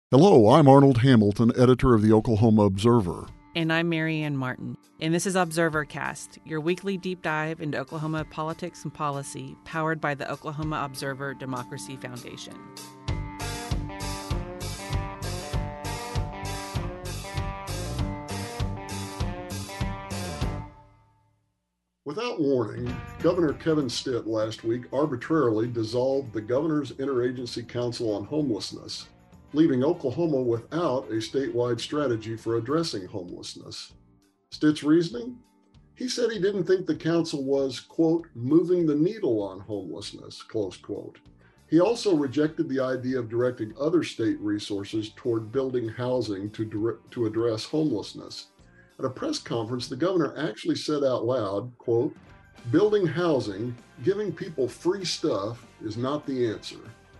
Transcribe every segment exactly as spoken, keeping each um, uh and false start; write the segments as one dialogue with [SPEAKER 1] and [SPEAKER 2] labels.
[SPEAKER 1] Hello, I'm Arnold Hamilton, editor of the Oklahoma Observer.
[SPEAKER 2] And I'm Marianne Martin. And this is ObserverCast, your weekly deep dive into Oklahoma politics and policy, powered by the Oklahoma Observer Democracy Foundation.
[SPEAKER 1] Without warning, Governor Kevin Stitt last week arbitrarily dissolved the Governor's Interagency Council on Homelessness, leaving Oklahoma without a statewide strategy for addressing homelessness. Stitt's reasoning? He said he didn't think the council was, quote, moving the needle on homelessness, close quote. He also rejected the idea of directing other state resources toward building housing to, dire- to address homelessness. At a press conference, the governor actually said out loud, quote, building housing, giving people free stuff is not the answer.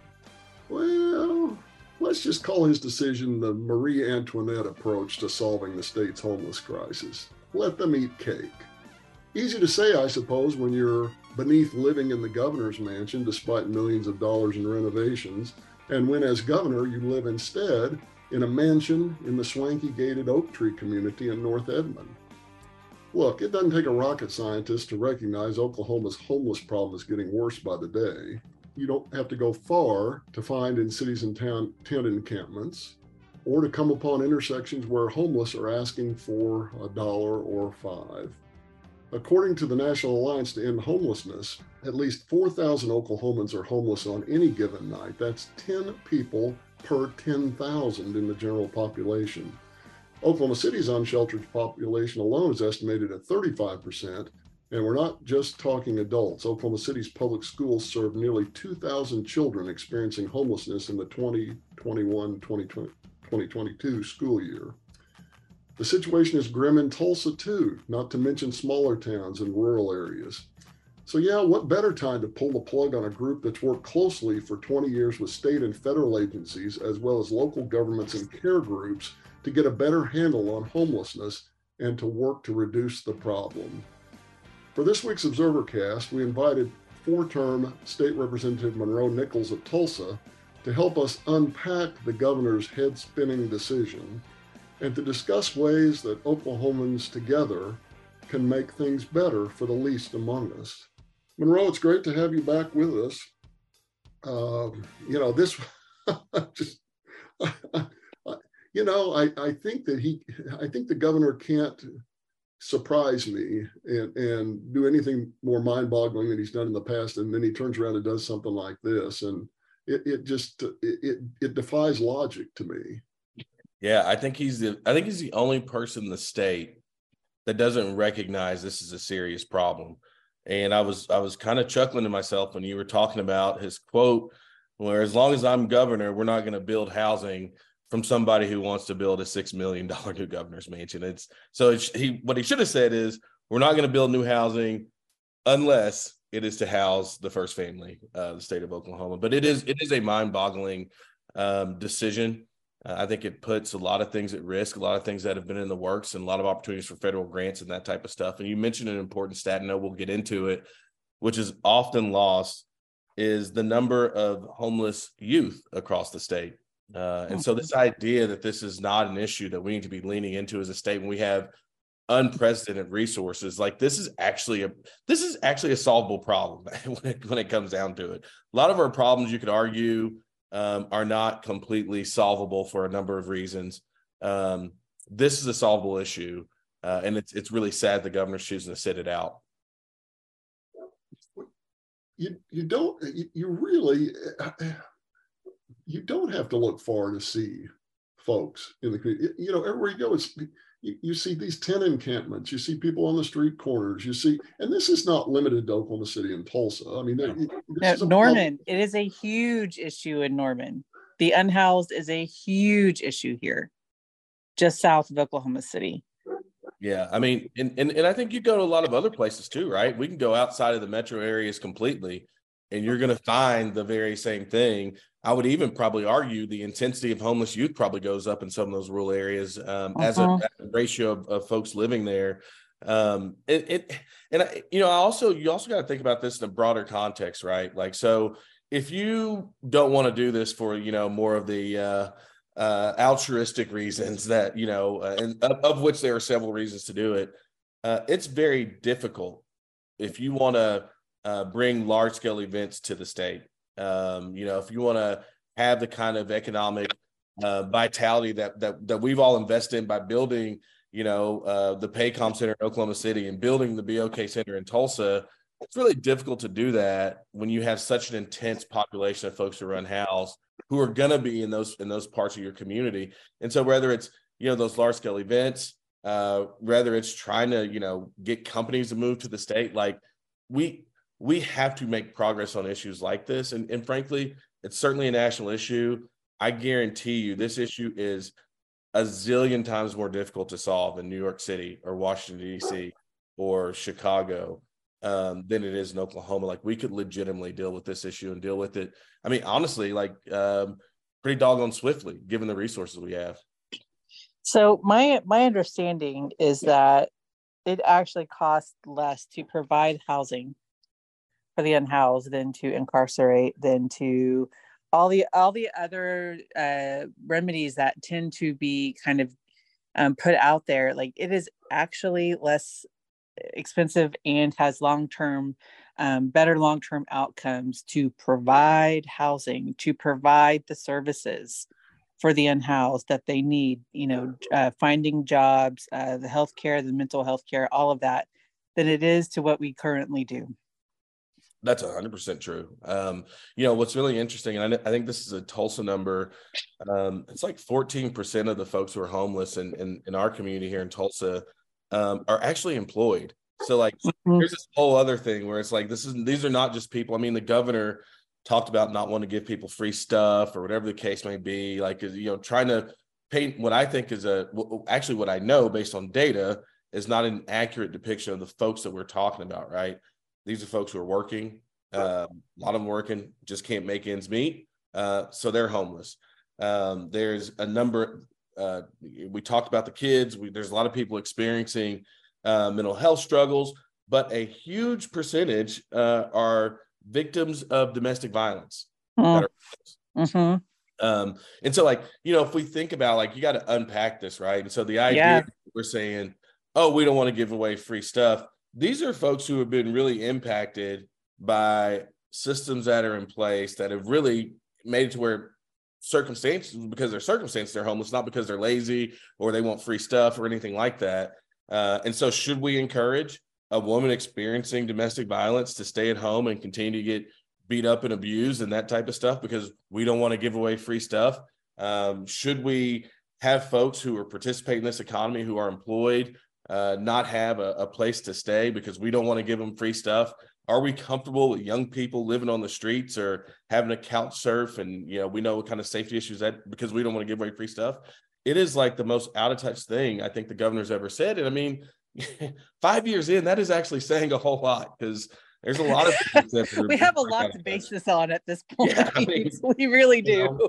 [SPEAKER 1] Well, let's just call his decision the Marie Antoinette approach to solving the state's homeless crisis. Let them eat cake. Easy to say, I suppose, when you're beneath living in the governor's mansion despite millions of dollars in renovations, and when as governor you live instead in a mansion in the swanky gated Oak Tree community in North Edmond. Look, it doesn't take a rocket scientist to recognize Oklahoma's homeless problem is getting worse by the day. You don't have to go far to find in cities and town tent encampments or to come upon intersections where homeless are asking for a dollar or five. According to the National Alliance to End Homelessness, at least four thousand Oklahomans are homeless on any given night. That's ten people per ten thousand in the general population. Oklahoma City's unsheltered population alone is estimated at thirty-five percent. And we're not just talking adults. Oklahoma City's public schools serve nearly two thousand children experiencing homelessness in the twenty twenty-one twenty twenty-two school year. The situation is grim in Tulsa too, not to mention smaller towns and rural areas. So yeah, what better time to pull the plug on a group that's worked closely for twenty years with state and federal agencies, as well as local governments and care groups, to get a better handle on homelessness and to work to reduce the problem. For this week's ObserverCast, we invited four-term State Representative Monroe Nichols of Tulsa to help us unpack the governor's head-spinning decision and to discuss ways that Oklahomans together can make things better for the least among us. Monroe, it's great to have you back with us. Uh, you know, this, just, I, I, you know, I, I think that he, I think the governor can't surprise me and, and do anything more mind-boggling than he's done in the past. And then he turns around and does something like this. And it, it just, it, it, it defies logic to me.
[SPEAKER 3] Yeah, I think he's the, I think he's the only person in the state that doesn't recognize this is a serious problem. And I was, I was kind of chuckling to myself when you were talking about his quote, where as long as I'm governor, we're not going to build housing, from somebody who wants to build a six million dollars new governor's mansion. It's so it's, he, what he should have said is, we're not going to build new housing unless it is to house the first family, uh, the state of Oklahoma. But it is, it is a mind boggling um, decision. Uh, I think it puts a lot of things at risk, a lot of things that have been in the works, and a lot of opportunities for federal grants and that type of stuff. And you mentioned an important stat, and I know we'll get into it, which is often lost, is the number of homeless youth across the state. Uh, and so this idea that this is not an issue that we need to be leaning into as a state when we have unprecedented resources, like this is actually a this is actually a solvable problem when it, when it comes down to it. A lot of our problems, you could argue, um, are not completely solvable for a number of reasons. Um, this is a solvable issue, uh, and it's it's really sad the governor's choosing to sit it out.
[SPEAKER 1] You you don't you, you really. You don't have to look far to see folks in the community. You know, everywhere you go, it's you, you see these tent encampments, you see people on the street corners, you see, and this is not limited to Oklahoma City and Tulsa. I mean,
[SPEAKER 2] no. No, Norman, it is a huge issue in Norman. The unhoused is a huge issue here, just south of Oklahoma City.
[SPEAKER 3] Yeah, I mean, and, and, and I think you go to a lot of other places too, right? We can go outside of the metro areas completely, and you're going to find the very same thing. I would even probably argue the intensity of homeless youth probably goes up in some of those rural areas um, uh-huh. as, a, as a ratio of, of folks living there. Um, it, it and I, you know, I also you also got to think about this in a broader context, right? Like, so if you don't want to do this for, you know, more of the uh, uh, altruistic reasons that, you know, uh, and of, of which there are several reasons to do it. Uh, it's very difficult if you want to uh, bring large scale events to the state. Um, you know, if you want to have the kind of economic uh, vitality that, that, that we've all invested in by building, you know, uh, the Paycom Center in Oklahoma City and building the B O K Center in Tulsa, it's really difficult to do that when you have such an intense population of folks who run house who are going to be in those in those parts of your community. And so whether it's, you know, those large scale events, uh, whether it's trying to, you know, get companies to move to the state, like we we have to make progress on issues like this. And, and frankly, it's certainly a national issue. I guarantee you this issue is a zillion times more difficult to solve in New York City or Washington, D C or Chicago um, than it is in Oklahoma. Like we could legitimately deal with this issue and deal with it. I mean, honestly, like um, pretty doggone swiftly, given the resources we have.
[SPEAKER 4] So my my understanding is that it actually costs less to provide housing for the unhoused than to incarcerate, than to all the all the other uh, remedies that tend to be kind of um, put out there. Like it is actually less expensive and has long-term, um, better long-term outcomes to provide housing, to provide the services for the unhoused that they need, you know, uh, finding jobs, uh, the healthcare, the mental health care, all of that, than it is to what we currently do.
[SPEAKER 3] That's one hundred percent true. Um, you know, what's really interesting, and I, I think this is a Tulsa number, um, it's like fourteen percent of the folks who are homeless in, in, in our community here in Tulsa um, are actually employed. So like, mm-hmm. There's this whole other thing where it's like, this is, these are not just people. I mean, the governor talked about not wanting to give people free stuff or whatever the case may be, like, you know, trying to paint what I think is a, actually what I know based on data is not an accurate depiction of the folks that we're talking about, right? These are folks who are working, uh, a lot of them working, just can't make ends meet. Uh, so they're homeless. Um, there's a number, uh, we talked about the kids. We, there's a lot of people experiencing uh, mental health struggles, but a huge percentage uh, are victims of domestic violence.
[SPEAKER 4] Mm. Mm-hmm.
[SPEAKER 3] Um, and so like, you know, if we think about like, you got to unpack this, right? And so the idea
[SPEAKER 4] yeah.
[SPEAKER 3] we're saying, oh, we don't want to give away free stuff. These are folks who have been really impacted by systems that are in place that have really made it to where circumstances, because their circumstances, they're homeless, not because they're lazy or they want free stuff or anything like that. Uh, and so should we encourage a woman experiencing domestic violence to stay at home and continue to get beat up and abused and that type of stuff because we don't want to give away free stuff? Um, should we have folks who are participating in this economy who are employed Uh, not have a, a place to stay because we don't want to give them free stuff? Are we comfortable with young people living on the streets or having a couch surf? And, you know, we know what kind of safety issues that because we don't want to give away free stuff. It is like the most out of touch thing I think the governor's ever said. And I mean, five years in, that is actually saying a whole lot because there's a lot of things that
[SPEAKER 4] we have a lot to base this on at this point.
[SPEAKER 3] Yeah, I mean,
[SPEAKER 4] we really do.
[SPEAKER 3] You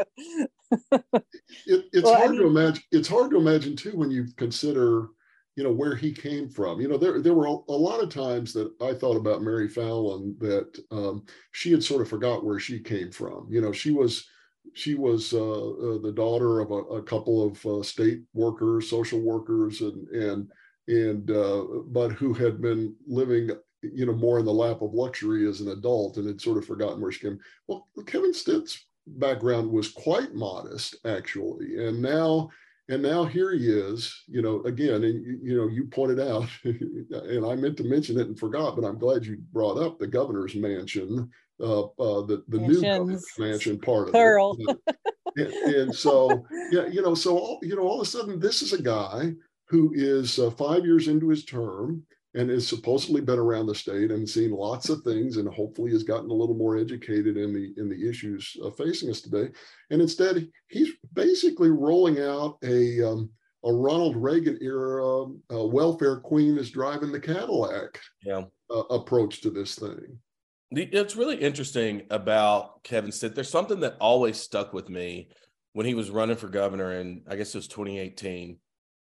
[SPEAKER 1] know, it, it's well, hard I mean, to imagine. It's hard to imagine too when you consider, you know, where he came from. You know, there there were a, a lot of times that I thought about Mary Fallin that um, she had sort of forgot where she came from. You know, she was she was uh, uh, the daughter of a, a couple of uh, state workers, social workers, and and and uh, but who had been living, you know, more in the lap of luxury as an adult and had sort of forgotten where she came. Well, Kevin Stitt's background was quite modest, actually, and now. And now here he is, you know, again, and you, you know, you pointed out, and I meant to mention it and forgot, but I'm glad you brought up the governor's mansion, uh, uh, the, the new governor's mansion part of
[SPEAKER 4] Plural.
[SPEAKER 1] it. And, and so, yeah, you know, so, all, you know, all of a sudden, this is a guy who is uh, five years into his term and has supposedly been around the state and seen lots of things and hopefully has gotten a little more educated in the in the issues uh, facing us today. And instead, he's basically rolling out a um, a Ronald Reagan era uh, welfare queen is driving the Cadillac
[SPEAKER 3] yeah.
[SPEAKER 1] uh, approach to this thing.
[SPEAKER 3] It's really interesting about Kevin Stitt. There's something that always stuck with me when he was running for governor in, I guess it was twenty eighteen.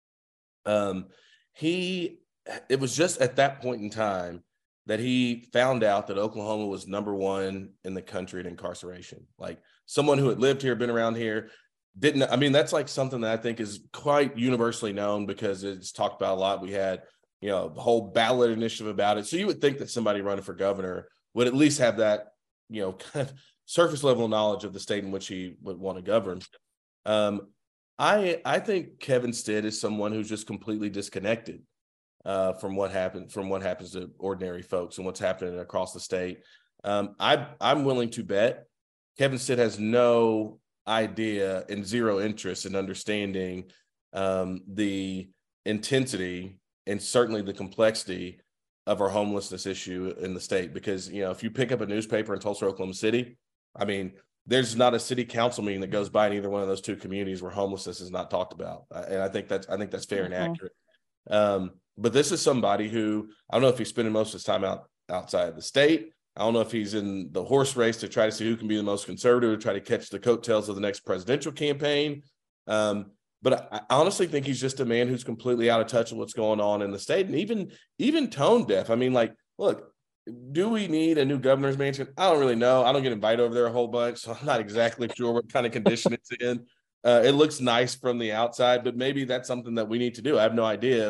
[SPEAKER 3] Um, he It was just at that point in time that he found out that Oklahoma was number one in the country in incarceration. Like someone who had lived here, been around here, didn't, I mean, that's like something that I think is quite universally known because it's talked about a lot. We had, you know, the whole ballot initiative about it. So you would think that somebody running for governor would at least have that, you know, kind of surface level knowledge of the state in which he would want to govern. Um, I I think Kevin Stitt is someone who's just completely disconnected uh, from what happened from what happens to ordinary folks and what's happening across the state. Um, I I'm willing to bet Kevin Stitt has no idea and zero interest in understanding um, the intensity and certainly the complexity of our homelessness issue in the state. Because, you know, if you pick up a newspaper in Tulsa, Oklahoma City, I mean, there's not a city council meeting that goes by in either one of those two communities where homelessness is not talked about. And I think that's, I think that's fair mm-hmm. and accurate. Um, but this is somebody who, I don't know if he's spending most of his time out outside of the state. I don't know if he's in the horse race to try to see who can be the most conservative, to try to catch the coattails of the next presidential campaign. Um, but I, I honestly think he's just a man who's completely out of touch with what's going on in the state, and even, even tone deaf. I mean, like, look, do we need a new governor's mansion? I don't really know. I don't get invited over there a whole bunch, so I'm not exactly sure what kind of condition it's in. Uh, it looks nice from the outside, but maybe that's something that we need to do. I have no idea.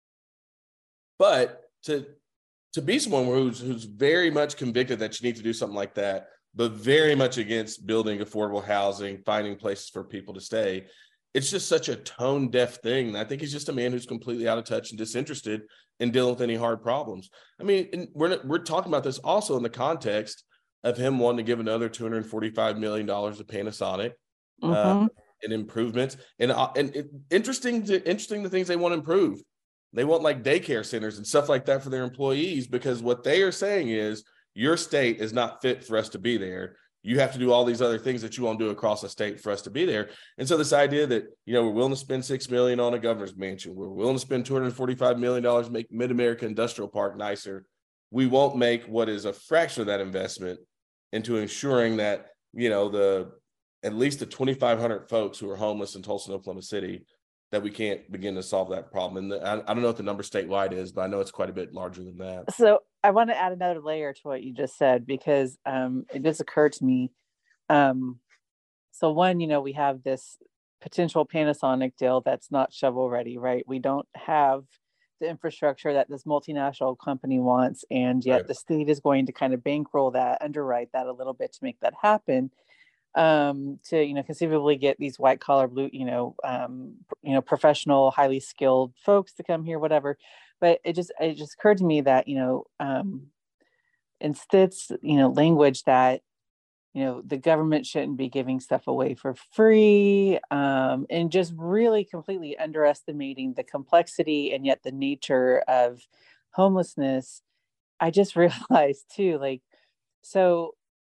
[SPEAKER 3] But to to be someone who's who's very much convicted that you need to do something like that, but very much against building affordable housing, finding places for people to stay, it's just such a tone deaf thing. And I think he's just a man who's completely out of touch and disinterested in dealing with any hard problems. I mean, and we're we're talking about this also in the context of him wanting to give another two hundred forty-five million dollars to Panasonic mm-hmm. uh, and improvements. And uh, and it, interesting to interesting the things they want to improve. They want like daycare centers and stuff like that for their employees, because what they are saying is your state is not fit for us to be there. You have to do all these other things that you won't do across the state for us to be there. And so this idea that, you know, we're willing to spend six million dollars on a governor's mansion, we're willing to spend two hundred forty-five million dollars to make Mid-America Industrial Park nicer. We won't make what is a fraction of that investment into ensuring that, you know, the at least the twenty-five hundred folks who are homeless in Tulsa and Oklahoma City, that we can't begin to solve that problem. And the, I, I don't know what the number statewide is, but I know it's quite a bit larger than that.
[SPEAKER 4] So I want to add another layer to what you just said, because um, it just occurred to me. Um, so one, you know, we have this potential Panasonic deal that's not shovel ready, right? We don't have the infrastructure that this multinational company wants. And yet right. the state is going to kind of bankroll that, underwrite that a little bit to make that happen. Um, to, you know, conceivably get these white collar blue, you know, um, you know, professional, highly skilled folks to come here, whatever. But it just, it just occurred to me that, you know, um, in Stitt's, you know, language that, you know, the government shouldn't be giving stuff away for free, um, and just really completely underestimating the complexity and yet the nature of homelessness. I just realized too, like, so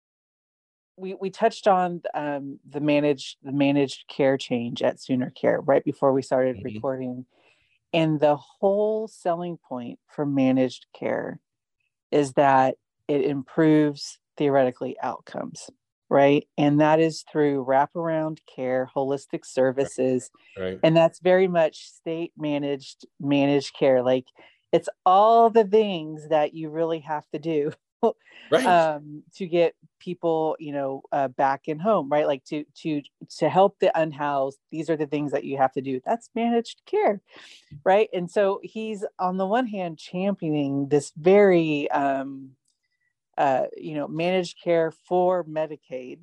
[SPEAKER 4] We we touched on um, the managed the managed care change at Sooner Care right before we started mm-hmm. recording, and the whole selling point for managed care is that it improves theoretically outcomes, right? And that is through wraparound care, holistic services,
[SPEAKER 3] right.
[SPEAKER 4] and that's very much state managed managed care. Like, it's all the things that you really have to do. Right. Um, to get people, you know, uh, back in home, right? Like to to to help the unhoused. These are the things that you have to do. That's managed care, right? And so he's on the one hand championing this very, um, uh, you know, managed care for Medicaid,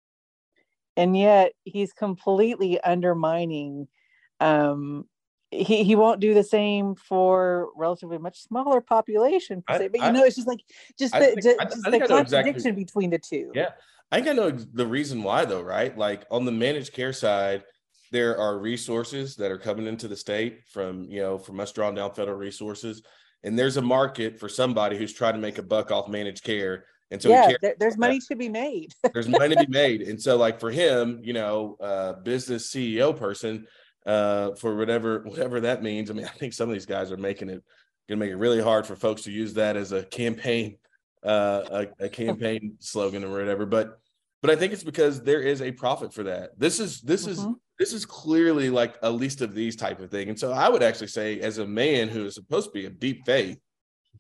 [SPEAKER 4] and yet he's completely undermining. Um, He he won't do the same for relatively much smaller population per se, but you I, know, it's just like just the, think, just, just the contradiction exactly, between the two.
[SPEAKER 3] Yeah, I think I know the reason why though, right? Like on the managed care side, there are resources that are coming into the state from, you know, from us drawing down federal resources, and there's a market for somebody who's trying to make a buck off managed care. And so
[SPEAKER 4] yeah, there, there's money to be made.
[SPEAKER 3] There's money to be made, and so like for him, you know, uh, business C E O person. Uh, for whatever whatever that means. I mean, I think some of these guys are making it going to make it really hard for folks to use that as a campaign, uh, a, a campaign slogan or whatever. But but I think it's because there is a profit for that. This is this mm-hmm. is this is clearly like a least of these type of thing. And so I would actually say, as a man who is supposed to be of deep faith,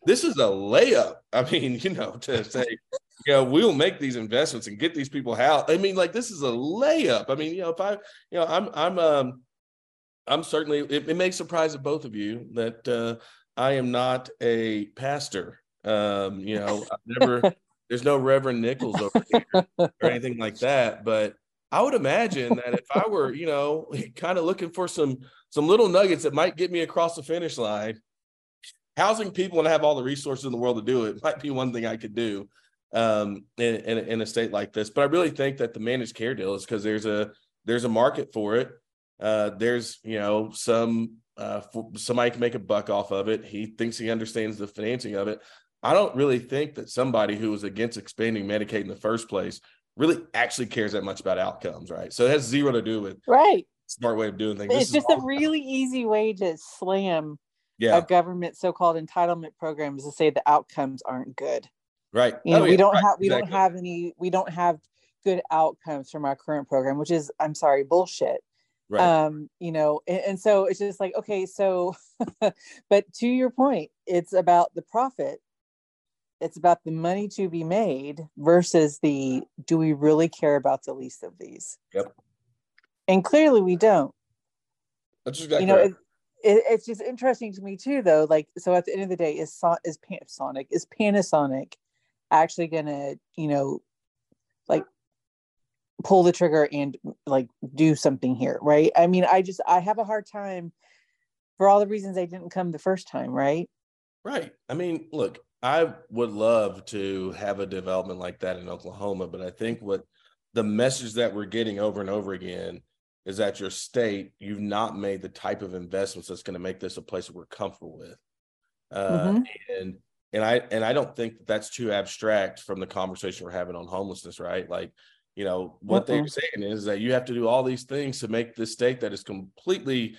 [SPEAKER 3] this is a layup. I mean, you know, to say, you know, we'll make these investments and get these people out. I mean, like, this is a layup. I mean, you know, if I, you know, I'm, I'm, um, I'm certainly, it, it may surprise both of you that uh, I am not a pastor. Um, you know, I've never, there's no Reverend Nichols over here or anything like that. But I would imagine that if I were, you know, kind of looking for some, some little nuggets that might get me across the finish line, housing people and have all the resources in the world to do it might be one thing I could do um, in, in, in a state like this. But I really think that the managed care deal is because there's a, there's a market for it. Uh, there's, you know, some, uh, somebody can make a buck off of it. He thinks he understands the financing of it. I don't really think that somebody who was against expanding Medicaid in the first place really actually cares that much about outcomes, right? So it has zero to do with
[SPEAKER 4] right.
[SPEAKER 3] Smart way of doing things.
[SPEAKER 4] It's just a really easy way to slam
[SPEAKER 3] yeah.
[SPEAKER 4] a government so-called entitlement program is to say the outcomes aren't good.
[SPEAKER 3] Right.
[SPEAKER 4] You know,
[SPEAKER 3] oh,
[SPEAKER 4] we
[SPEAKER 3] yeah,
[SPEAKER 4] don't
[SPEAKER 3] right,
[SPEAKER 4] have we
[SPEAKER 3] exactly.
[SPEAKER 4] don't have any we don't have good outcomes from our current program, which is, I'm sorry, bullshit.
[SPEAKER 3] Right.
[SPEAKER 4] Um, you know, and, and so it's just like, okay, so but to your point, it's about the profit. It's about the money to be made versus the, do we really care about the least of these?
[SPEAKER 3] Yep.
[SPEAKER 4] And clearly we don't.
[SPEAKER 3] That's exactly
[SPEAKER 4] you know,
[SPEAKER 3] right.
[SPEAKER 4] it, it, it's just interesting to me too, though. Like, so at the end of the day, is Son- is Panasonic is Panasonic actually gonna, you know, like pull the trigger and like do something here, right? I mean, I just I have a hard time for all the reasons they didn't come the first time, right?
[SPEAKER 3] Right. I mean, look, I would love to have a development like that in Oklahoma, but I think what the message that we're getting over and over again is that your state, you've not made the type of investments that's going to make this a place that we're comfortable with. Uh, mm-hmm. And and I and I don't think that that's too abstract from the conversation we're having on homelessness, right? Like, you know, what uh-uh. they're saying is that you have to do all these things to make this state that is completely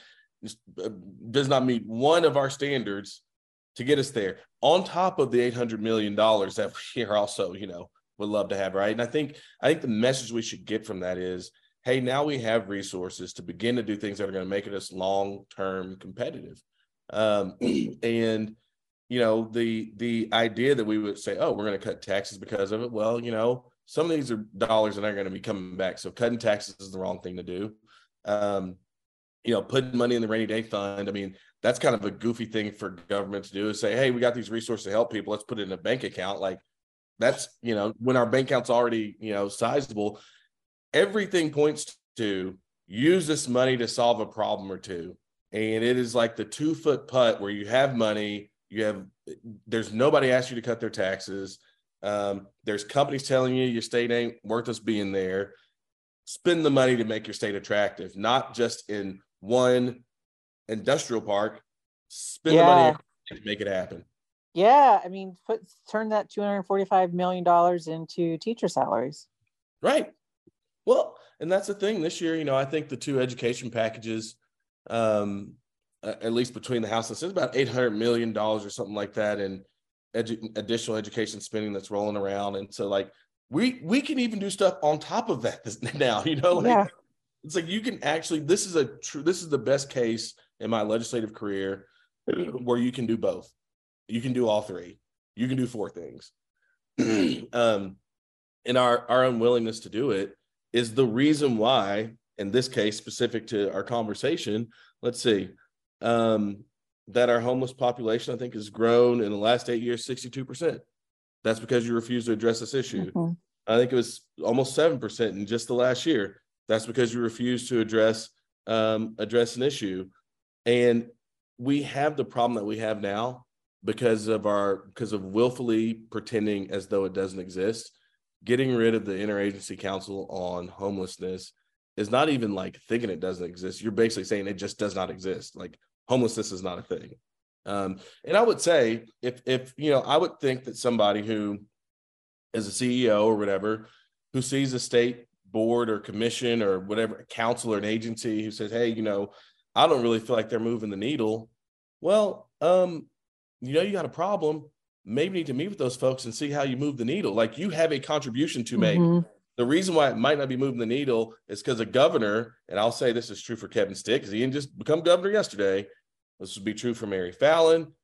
[SPEAKER 3] does not meet one of our standards to get us there, on top of the eight hundred million dollars that we are also, you know, would love to have, right? And I think I think the message we should get from that is, hey, now we have resources to begin to do things that are going to make us long-term competitive. Um, and, you know, the the idea that we would say, oh, we're going to cut taxes because of it. Well, you know, some of these are dollars that aren't going to be coming back. So cutting taxes is the wrong thing to do. Um, you know, putting money in the rainy day fund. I mean, that's kind of a goofy thing for government to do, is say, hey, we got these resources to help people. Let's put it in a bank account. Like, that's, you know, when our bank account's already, you know, sizable, everything points to use this money to solve a problem or two. And it is like the two foot putt where you have money, you have, there's nobody asked you to cut their taxes. Um, there's companies telling you your state ain't worth us being there. Spend the money to make your state attractive, not just in one industrial park. Spend yeah. the money to make it happen.
[SPEAKER 4] Yeah, I mean, put turn that two hundred forty-five million dollars into teacher salaries.
[SPEAKER 3] Right. Well, and that's the thing this year, you know, I think the two education packages, um, at least between the House and Senate, about eight hundred million dollars or something like that in edu- additional education spending that's rolling around. And so, like, we we can even do stuff on top of that now, you know, like, yeah. It's like you can actually, this is a true, this is the best case in my legislative career where you can do both. You can do all three. You can do four things. um, and our, our unwillingness to do it is the reason why, in this case, specific to our conversation, let's see, um, that our homeless population, I think, has grown in the last eight years, sixty-two percent. That's because you refuse to address this issue. Mm-hmm. I think it was almost seven percent in just the last year. That's because you refuse to address um, address an issue. And we have the problem that we have now because of our because of willfully pretending as though it doesn't exist. Getting rid of the Interagency Council on Homelessness is not even like thinking it doesn't exist. You're basically saying it just does not exist. Like, homelessness is not a thing. Um, and I would say, if if you know, I would think that somebody who is a C E O or whatever, who sees a state board or commission or whatever, council or an agency who says, hey, you know, I don't really feel like they're moving the needle. Well, um, you know, you got a problem. Maybe need to meet with those folks and see how you move the needle. Like, you have a contribution to make. Mm-hmm. The reason why it might not be moving the needle is because a governor, and I'll say this is true for Kevin Stitt because he didn't just become governor yesterday. This would be true for Mary Fallin.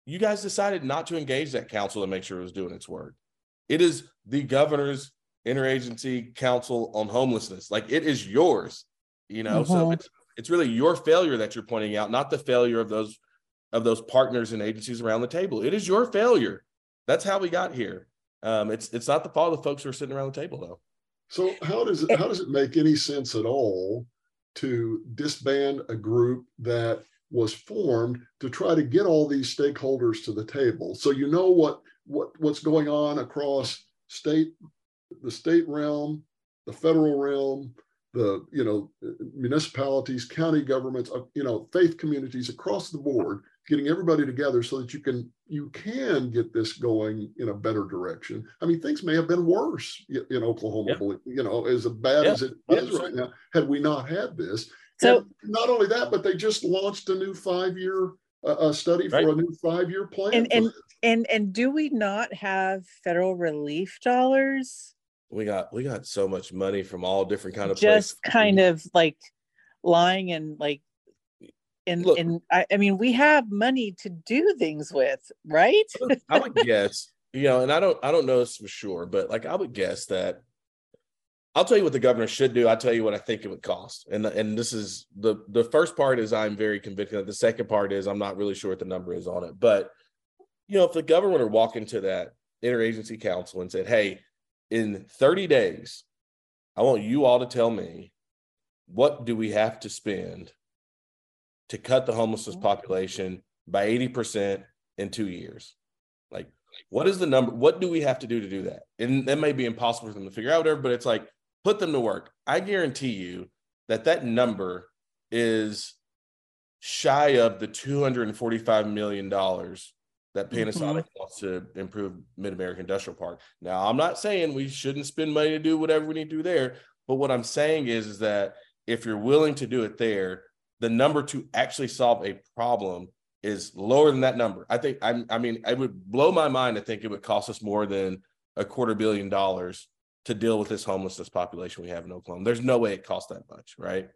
[SPEAKER 3] you guys decided not to engage that council to make sure it was doing its work. It is the governor's interagency council on homelessness. Like, it is yours, you know, mm-hmm. so it's, it's really your failure that you're pointing out, not the failure of those, of those partners and agencies around the table. It is your failure. That's how we got here. Um, it's, it's not the fault of the folks who are sitting around the table, though.
[SPEAKER 1] So how does it, how does it make any sense at all to disband a group that was formed to try to get all these stakeholders to the table? So you know what, what what's going on across state, the state realm, the federal realm, the, you know, municipalities, county governments, you know, faith communities across the board, getting everybody together so that you can you can get this going in a better direction. I mean, things may have been worse in Oklahoma, yeah. you know, as bad yeah. as it yeah, is right now, had we not had this. So and not only that, but they just launched a new five-year uh, study for right. a new five-year plan.
[SPEAKER 4] And and, and and do we not have federal relief dollars?
[SPEAKER 3] We got we got so much money from all different kind of
[SPEAKER 4] just
[SPEAKER 3] places.
[SPEAKER 4] kind of like lying and like and Look, and I, I mean, we have money to do things with, right?
[SPEAKER 3] I would guess, you know, and I don't I don't know this for sure, but like I would guess that I'll tell you what the governor should do. I'll tell you what I think it would cost. And and this is the the first part is I'm very convicted. The second part is I'm not really sure what the number is on it. But you know, if the governor were to walk into that interagency council and said, hey, in thirty days, I want you all to tell me, what do we have to spend to cut the homelessness population by eighty percent in two years? Like, what is the number? What do we have to do to do that? And that may be impossible for them to figure out, whatever, but it's like, put them to work. I guarantee you that that number is shy of the two hundred forty-five million dollars that Panasonic mm-hmm. wants to improve Mid-America Industrial Park. Now, I'm not saying we shouldn't spend money to do whatever we need to do there, but what I'm saying is, is that if you're willing to do it there, the number to actually solve a problem is lower than that number. I think, I, I mean, it would blow my mind to think it would cost us more than a quarter billion dollars to deal with this homelessness population we have in Oklahoma. There's no way it costs that much, right?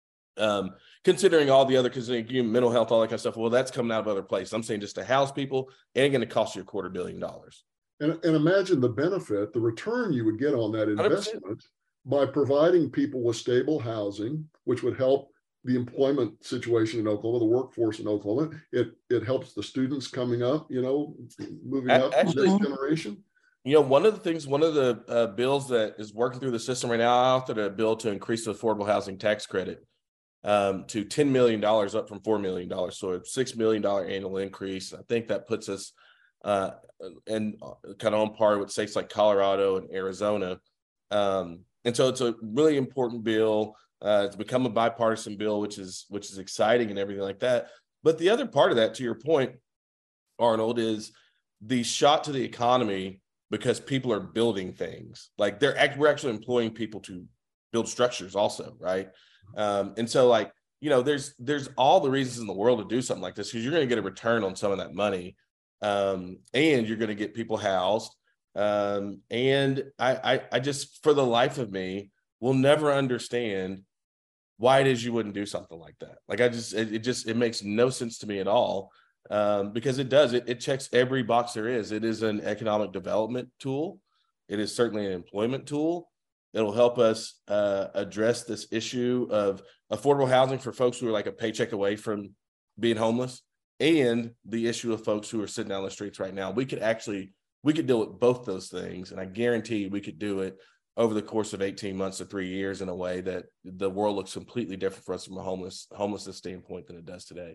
[SPEAKER 3] Um, considering all the other, considering mental health, all that kind of stuff, well, that's coming out of other places. I'm saying just to house people, it ain't going to cost you a quarter billion dollars.
[SPEAKER 1] And, and imagine the benefit, the return you would get on that investment one hundred percent by providing people with stable housing, which would help the employment situation in Oklahoma, the workforce in Oklahoma. It it helps the students coming up, you know, moving up
[SPEAKER 3] Actually,
[SPEAKER 1] the next generation.
[SPEAKER 3] You know, one of the things, one of the uh, bills that is working through the system right now, I authored a bill to increase the affordable housing tax credit um, to ten million dollars, up from four million dollars. So a six million dollars annual increase. I think that puts us uh, in kind of on par with states like Colorado and Arizona. Um, and so it's a really important bill. Uh, it's become a bipartisan bill, which is which is exciting and everything like that. But the other part of that, to your point, Arnold, is the shot to the economy because people are building things. Like they're act- we're actually employing people to build structures also, right? Um, and so, like, you know, there's there's all the reasons in the world to do something like this because you're going to get a return on some of that money, um, and you're going to get people housed. Um, and I, I I just, for the life of me, will never understand why it is you wouldn't do something like that. Like I just, it, it just, it makes no sense to me at all, um, because it does, it, it checks every box there is. It is an economic development tool. It is certainly an employment tool. It'll help us uh, address this issue of affordable housing for folks who are like a paycheck away from being homeless, and the issue of folks who are sitting down the streets right now. We could actually, we could deal with both those things. And I guarantee we could do it over the course of eighteen months to three years in a way that the world looks completely different for us from a homeless homelessness standpoint than it does today.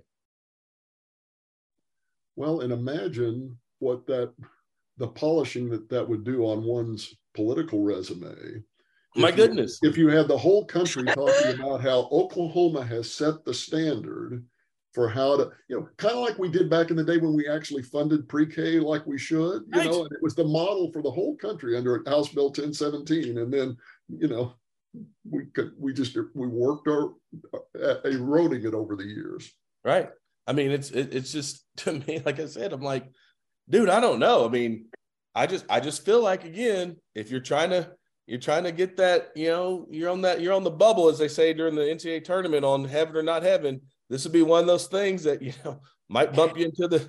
[SPEAKER 1] Well, and imagine what that, the polishing that that would do on one's political resume.
[SPEAKER 3] My
[SPEAKER 1] if
[SPEAKER 3] goodness.
[SPEAKER 1] You, if you had the whole country talking about how Oklahoma has set the standard for how to, you know, kind of like we did back in the day when we actually funded pre-K like we should, you right. know, and it was the model for the whole country under House Bill ten seventeen. And then, you know, we could, we just, we worked our, uh, eroding it over the years.
[SPEAKER 3] Right. I mean, it's, it, it's just, to me, like I said, I'm like, dude, I don't know. I mean, I just, I just feel like, again, if you're trying to, you're trying to get that, you know, you're on that, you're on the bubble, as they say during the N C double A tournament on heaven or not heaven. This would be one of those things that, you know, might bump you into the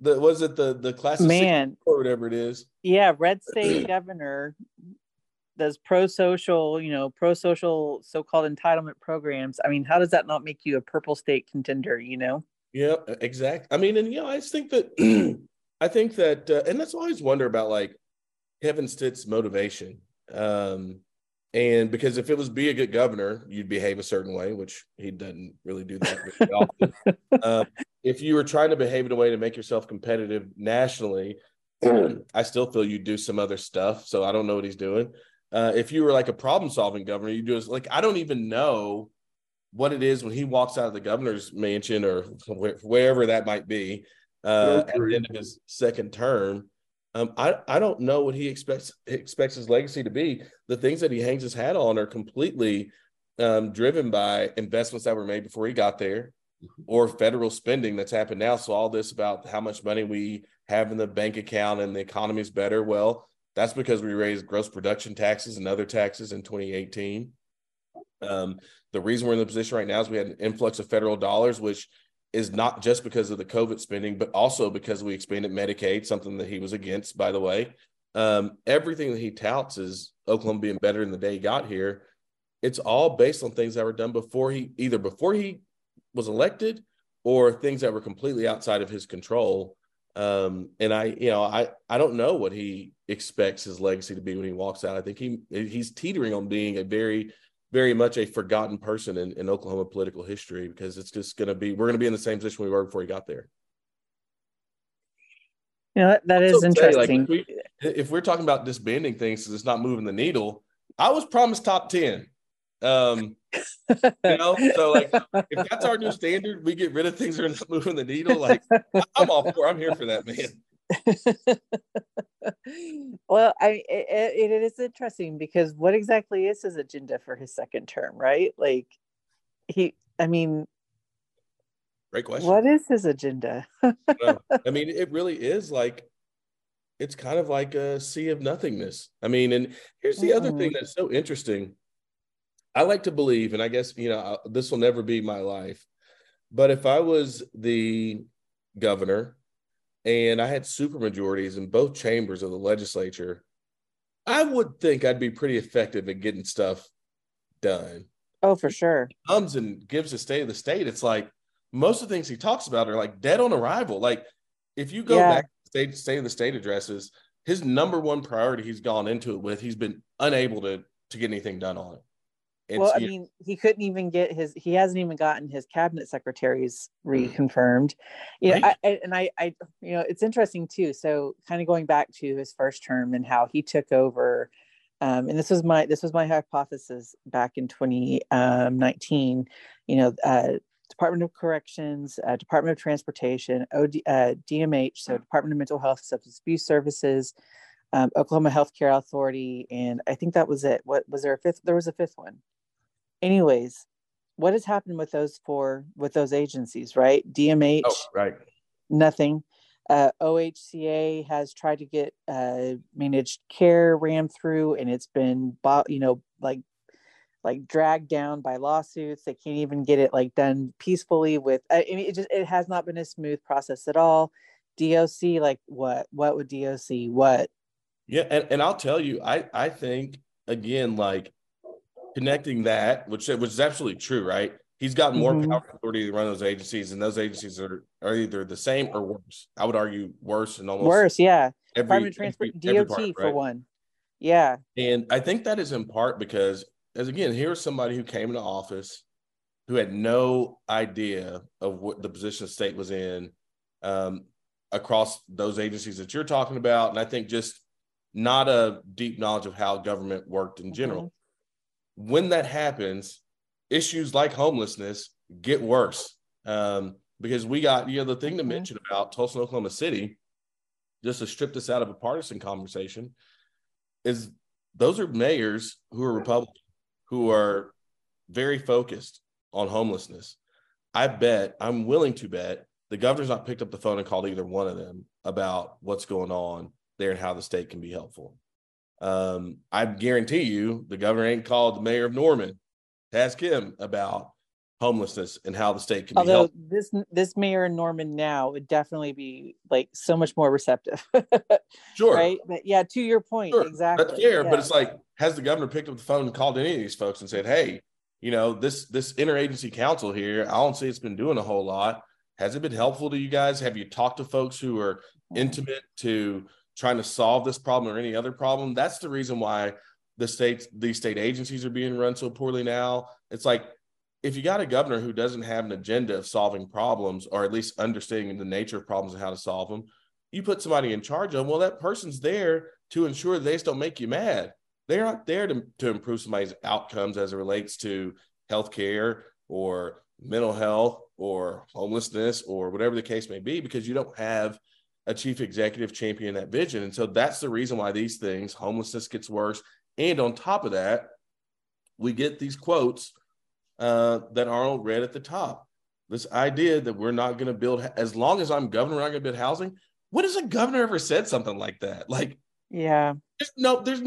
[SPEAKER 3] the was it the the class of
[SPEAKER 4] Man,
[SPEAKER 3] or whatever it is.
[SPEAKER 4] Yeah, red state governor does pro-social, you know, pro-social so-called entitlement programs. I mean, how does that not make you a purple state contender, you know?
[SPEAKER 3] Yeah, exactly. I mean, and you know, I just think that I think that, uh, and that's why I always wonder about like Kevin Stitt's motivation. Um, and because if it was be a good governor, you'd behave a certain way, which he doesn't really do that very often. Uh, if you were trying to behave in a way to make yourself competitive nationally, I still feel you do some other stuff. So I don't know what he's doing. Uh, if you were like a problem-solving governor, you do is like I don't even know what it is when he walks out of the governor's mansion or wh- wherever that might be uh, at the end of his second term. Um, I I don't know what he expects expects his legacy to be. The things that he hangs his hat on are completely um, driven by investments that were made before he got there, or federal spending that's happened now. So all this about how much money we have in the bank account and the economy is better. Well, that's because we raised gross production taxes and other taxes in twenty eighteen. Um, the reason we're in the position right now is we had an influx of federal dollars, which is not just because of the COVID spending, but also because we expanded Medicaid, something that he was against, by the way. Um, everything that he touts is Oklahoma being better than the day he got here. It's all based on things that were done before he, either before he was elected or things that were completely outside of his control. Um, and I, you know, I, I don't know what he expects his legacy to be when he walks out. I think he, he's teetering on being a very, very much a forgotten person in, in Oklahoma political history, because it's just going to be, we're going to be in the same position we were before he got there.
[SPEAKER 4] You know, that, that is interesting.
[SPEAKER 3] Say, like, if, we, if we're talking about disbanding things because it's not moving the needle, I was promised top ten. Um, you know, so like if that's our new standard, we get rid of things that are not moving the needle. Like I'm all for, I'm here for that, man.
[SPEAKER 4] Well, I it, it is interesting because what exactly is his agenda for his second term, right? Like he, I mean,
[SPEAKER 3] great question.
[SPEAKER 4] What is his agenda?
[SPEAKER 3] Well, I mean, it really is like it's kind of like a sea of nothingness. I mean, and here's the mm-hmm. other thing that's so interesting. I like to believe, and I guess, you know, this will never be my life, but if I was the governor and I had supermajorities in both chambers of the legislature, I would think I'd be pretty effective at getting stuff done.
[SPEAKER 4] Oh, for sure.
[SPEAKER 3] He comes and gives a state of the state. It's like most of the things he talks about are like dead on arrival. Like if you go yeah. back to the state, state of the state addresses, his number one priority he's gone into it with, he's been unable to, to get anything done on it.
[SPEAKER 4] It's, well, I mean, he couldn't even get his, he hasn't even gotten his cabinet secretaries reconfirmed. You know, right. I, I, and I, I, you know, it's interesting too. So kind of going back to his first term and how he took over, um, and this was my, this was my hypothesis back in twenty nineteen, you know, uh, Department of Corrections, uh, Department of Transportation, O D, uh, D M H, so Department of Mental Health, Substance Abuse Services, um, Oklahoma Healthcare Authority, and I think that was it. What was there a fifth? There was a fifth one. Anyways, what has happened with those four, with those agencies, right? D M H,
[SPEAKER 3] oh, right.
[SPEAKER 4] Nothing. Uh, O H C A has tried to get uh, managed care rammed through, and it's been, you know, like, like dragged down by lawsuits. They can't even get it like done peacefully with, I mean, it just, it has not been a smooth process at all. D O C, like what, what would D O C, what?
[SPEAKER 3] Yeah. And, and I'll tell you, I, I think again, like connecting that, which, which is absolutely true, right? He's got more mm-hmm. power and authority to run those agencies, and those agencies are, are either the same or worse. I would argue worse and almost
[SPEAKER 4] worse. Yeah.
[SPEAKER 3] Every,
[SPEAKER 4] Department of Transport, D O T part, for right? one. Yeah.
[SPEAKER 3] And I think that is in part because, as again, here's somebody who came into office who had no idea of what the position the state was in um, across those agencies that you're talking about. And I think just not a deep knowledge of how government worked in general. Mm-hmm. When that happens, issues like homelessness get worse um, because we got, you know, the thing to mention about Tulsa and Oklahoma City, just to strip this out of a partisan conversation, is those are mayors who are Republican, who are very focused on homelessness. I bet, I'm willing to bet, the governor's not picked up the phone and called either one of them about what's going on there and how the state can be helpful. Um, I guarantee you the governor ain't called the mayor of Norman to ask him about homelessness and how the state can be
[SPEAKER 4] Although
[SPEAKER 3] helped.
[SPEAKER 4] this this mayor in Norman now would definitely be like so much more receptive.
[SPEAKER 3] Sure.
[SPEAKER 4] Right. But yeah, to your point,
[SPEAKER 3] Sure.
[SPEAKER 4] exactly.
[SPEAKER 3] That's fair,
[SPEAKER 4] yes.
[SPEAKER 3] but it's like, has the governor picked up the phone and called any of these folks and said, hey, you know, this this interagency council here, I don't see it's been doing a whole lot. Has it been helpful to you guys? Have you talked to folks who are intimate to trying to solve this problem or any other problem? That's the reason why the states, these state agencies are being run so poorly now. It's like, if you got a governor who doesn't have an agenda of solving problems, or at least understanding the nature of problems and how to solve them, you put somebody in charge of them. Well, that person's there to ensure they just don't make you mad. They're not there to, to improve somebody's outcomes as it relates to healthcare or mental health or homelessness or whatever the case may be, because you don't have a chief executive champion that vision. And so that's the reason why these things, homelessness gets worse. And on top of that, we get these quotes uh, that Arnold read at the top. This idea that we're not going to build, as long as I'm governor, we're not going to build housing. When has a governor ever said something like that? Like,
[SPEAKER 4] yeah,
[SPEAKER 3] there's no, there's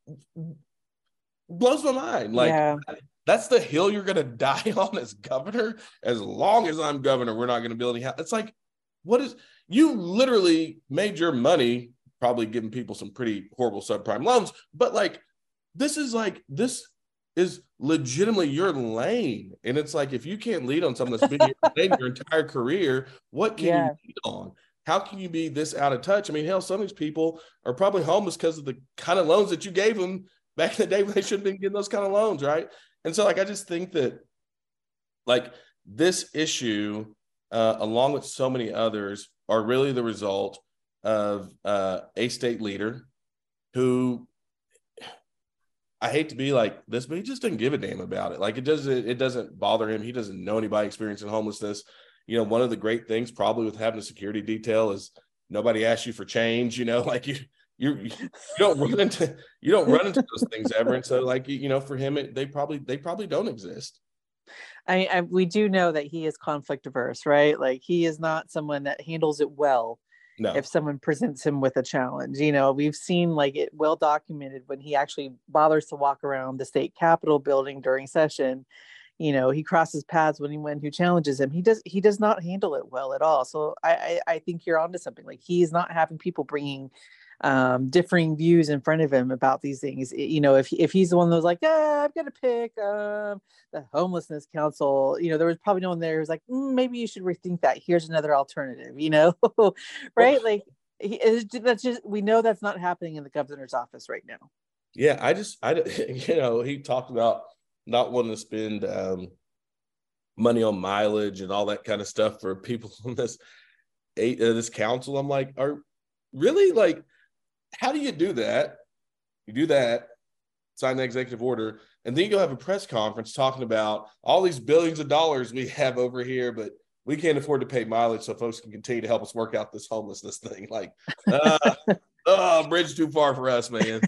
[SPEAKER 3] blows my mind. Like,
[SPEAKER 4] yeah.
[SPEAKER 3] That's the hill you're going to die on as governor. As long as I'm governor, we're not going to build any house. It's like, what is, you literally made your money probably giving people some pretty horrible subprime loans, but like, this is like, this is legitimately your lane. And it's like, if you can't lead on something that's been your lane your entire career, what can yeah. you lead on? How can you be this out of touch? I mean, hell, some of these people are probably homeless because of the kind of loans that you gave them back in the day when they shouldn't have been getting those kind of loans, right? And so, like, I just think that, like, this issue, uh, along with so many others, are really the result of uh, a state leader who, I hate to be like this, but he just doesn't give a damn about it. Like, it doesn't, it doesn't bother him. He doesn't know anybody experiencing homelessness. You know, one of the great things probably with having a security detail is nobody asks you for change. You know, like you, you, you don't run into, you don't run into those things ever. And so, like, you know, for him, it, they probably, they probably don't exist.
[SPEAKER 4] I, I, we do know that he is conflict averse, right? Like, he is not someone that handles it well. No. If someone presents him with a challenge, you know, we've seen like it well documented when he actually bothers to walk around the state capitol building during session. You know, he crosses paths with anyone who challenges him. He does, he does not handle it well at all. So I, I, I think you're onto something. Like, he is not having people bringing um, differing views in front of him about these things. You know, if, if he's the one that was like, ah, I'm going to pick um, the homelessness council, you know, there was probably no one there who's like, mm, maybe you should rethink that. Here's another alternative, you know, right? Well, like, he, that's just, we know that's not happening in the governor's office right now.
[SPEAKER 3] Yeah. I just, I, you know, he talked about not wanting to spend um, money on mileage and all that kind of stuff for people on this, uh, this council. I'm like, are really, like, how do you do that? You do that, sign the executive order, and then you go have a press conference talking about all these billions of dollars we have over here, but we can't afford to pay mileage so folks can continue to help us work out this homelessness thing. Like, uh, oh, bridge too far for us, man.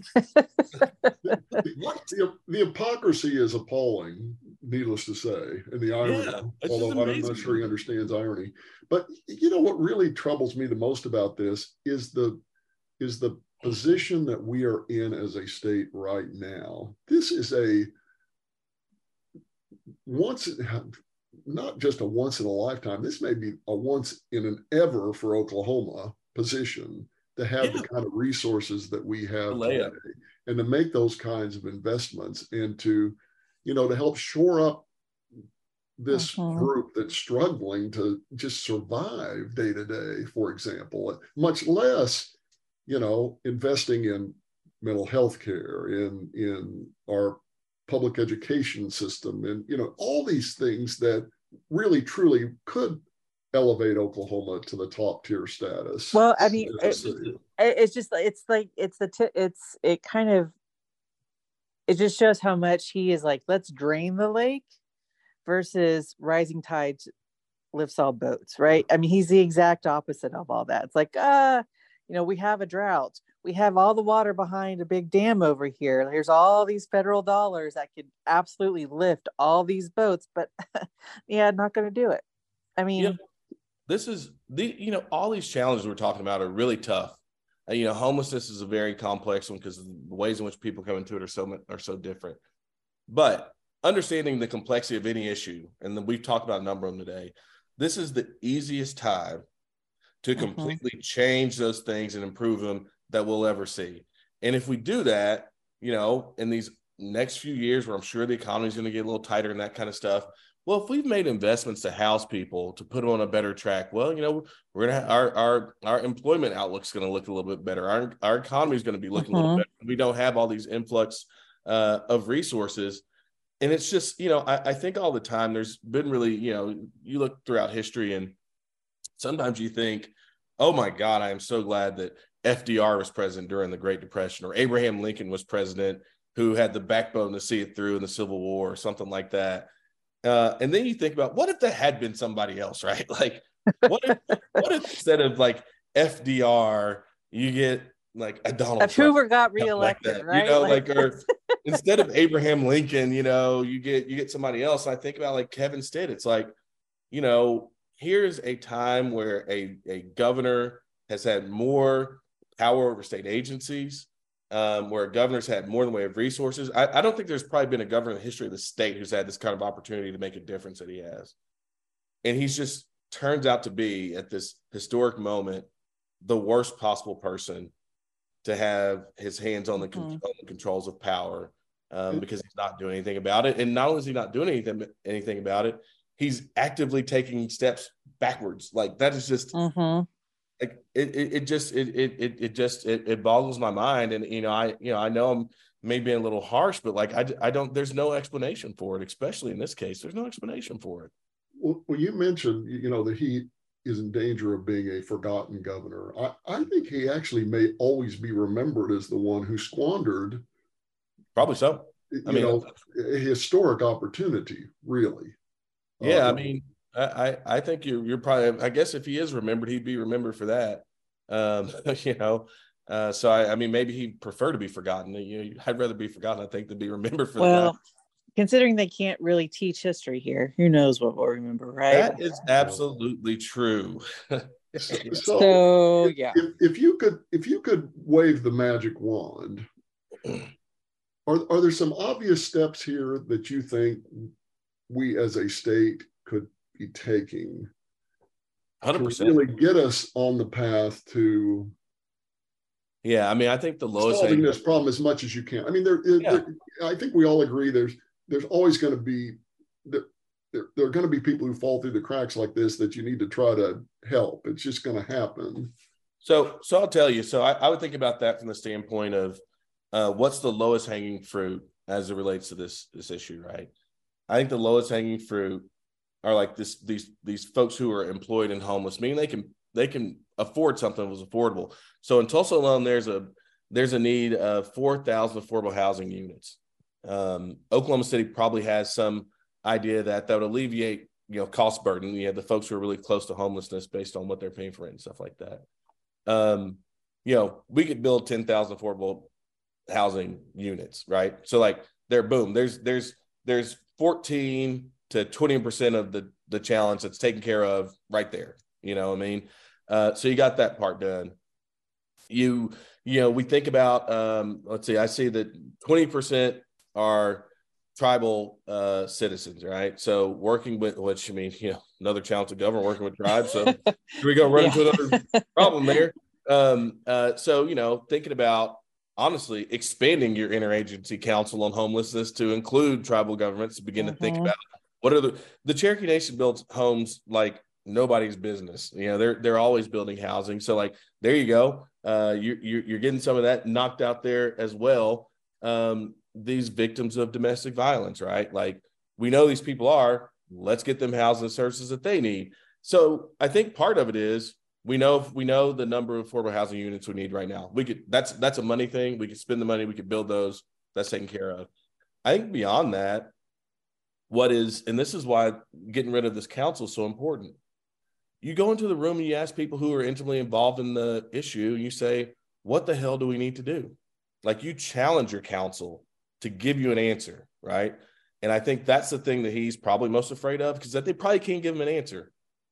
[SPEAKER 1] the, the hypocrisy is appalling, needless to say, and the irony, yeah, although I'm not sure he understands irony. But you know what really troubles me the most about this is the is the position that we are in as a state right now. This is a once, not just a once in a lifetime, this may be a once in an ever for Oklahoma position to have yeah. the kind of resources that we have today, and to make those kinds of investments, and to, you know, to help shore up this uh-huh. group that's struggling to just survive day to day, for example, much less, you know, investing in mental health care, in, in our public education system, and, you know, all these things that really, truly could elevate Oklahoma to the top tier status.
[SPEAKER 4] Well, I mean, it, it's just, it's like, it's the, t- it's, it kind of, it just shows how much he is like, let's drain the lake versus rising tides lifts all boats, right? I mean, he's the exact opposite of all that. It's like, ah, uh, you know, we have a drought. We have all the water behind a big dam over here. There's all these federal dollars that could absolutely lift all these boats, but yeah, not going to do it. I mean,
[SPEAKER 3] yeah, this is the, you know, all these challenges we're talking about are really tough. Uh, you know, homelessness is a very complex one because the ways in which people come into it are so are so different. But understanding the complexity of any issue, and then we've talked about a number of them today, this is the easiest time to completely mm-hmm. change those things and improve them that we'll ever see. And if we do that, you know, in these next few years where I'm sure the economy is going to get a little tighter and that kind of stuff, well, if we've made investments to house people, to put them on a better track, well, you know, we're going to, our, our, our employment outlook's going to look a little bit better. Our, our economy is going to be looking mm-hmm. a little better. We don't have all these influx uh, of resources. And it's just, you know, I, I think all the time there's been really, you know, you look throughout history and sometimes you think, oh my God, I am so glad that F D R was president during the Great Depression, or Abraham Lincoln was president who had the backbone to see it through in the Civil War or something like that. Uh, and then you think about, what if that had been somebody else, right? Like, what if, what if instead of like F D R, you get like a Donald
[SPEAKER 4] if
[SPEAKER 3] Trump,
[SPEAKER 4] Hoover got reelected,
[SPEAKER 3] like
[SPEAKER 4] right?
[SPEAKER 3] You know,
[SPEAKER 4] like,
[SPEAKER 3] like or instead of Abraham Lincoln, you know, you get you get somebody else. And I think about like Kevin Stitt. It's like, you know, here's a time where a, a governor has had more power over state agencies, um, where governors had more than way of resources. I, I don't think there's probably been a governor in the history of the state who's had this kind of opportunity to make a difference that he has. And he's just turns out to be, at this historic moment, the worst possible person to have his hands on the, mm-hmm. con- on the controls of power, um, because he's not doing anything about it. And not only is he not doing anything, anything about it, he's actively taking steps backwards. Like, that is just mm-hmm. like it, it, it just it it it just it, it boggles my mind. And you know, I you know I know I'm maybe a little harsh, but like I, I don't there's no explanation for it, especially in this case. There's no explanation for it.
[SPEAKER 1] Well, well you mentioned, you know, that he is in danger of being a forgotten governor. I, I think he actually may always be remembered as the one who squandered,
[SPEAKER 3] probably so.
[SPEAKER 1] I mean, know, a historic opportunity, really.
[SPEAKER 3] Yeah, um, I mean, I, I think you're you're probably, I guess if he is remembered, he'd be remembered for that. Um, you know, uh, so I, I mean, maybe he'd prefer to be forgotten. You know, I'd rather be forgotten, I think, than be remembered for
[SPEAKER 4] well,
[SPEAKER 3] that.
[SPEAKER 4] Considering they can't really teach history here, who knows what we'll remember, right?
[SPEAKER 3] That is absolutely true.
[SPEAKER 1] so,
[SPEAKER 4] so
[SPEAKER 1] if,
[SPEAKER 4] yeah,
[SPEAKER 1] if, if you could, if you could wave the magic wand, are are there some obvious steps here that you think we as a state could be taking
[SPEAKER 3] one hundred percent
[SPEAKER 1] to really get us on the path to
[SPEAKER 3] yeah I mean I think the lowest
[SPEAKER 1] solving this problem as much as you can? I mean there, yeah. there I think we all agree there's there's always going to be there, there, there are going to be people who fall through the cracks like this that you need to try to help. It's just going to happen.
[SPEAKER 3] So so I'll tell you, so I, I would think about that from the standpoint of uh, what's the lowest hanging fruit as it relates to this this issue, right? I think the lowest hanging fruit are like this these these folks who are employed and homeless, meaning they can they can afford something that was affordable. So in Tulsa alone, there's a there's a need of four thousand affordable housing units. Um, Oklahoma City probably has some idea that that would alleviate, you know, cost burden. You have the folks who are really close to homelessness based on what they're paying for rent and stuff like that. Um, you know, we could build ten thousand affordable housing units, right? So like there, boom, there's there's there's fourteen to twenty percent of the the challenge that's taken care of right there. You know what I mean? Uh, so you got that part done. You, you know, we think about, um, let's see, I see that twenty percent are tribal uh, citizens, right? So working with, which I mean, you know, another challenge to government, working with tribes. So here we go, run yeah. into another problem there. Um, uh, so, you know, thinking about, honestly, expanding your interagency council on homelessness to include tribal governments, to begin mm-hmm. to think about what are the, the Cherokee Nation builds homes like nobody's business. You know, they're, they're always building housing. So like, there you go. Uh, you, you, you're getting some of that knocked out there as well. Um, these victims of domestic violence, right? Like, we know these people are, let's get them housing services that they need. So I think part of it is, we know, we know the number of affordable housing units we need right now. We could, that's, that's a money thing. We could spend the money, we could build those, that's taken care of. I think beyond that, what is, and this is why getting rid of this council is so important. You go into the room and you ask people who are intimately involved in the issue, and you say, what the hell do we need to do? Like, you challenge your council to give you an answer, right? And I think that's the thing that he's probably most afraid of, because that they probably can't give him an answer.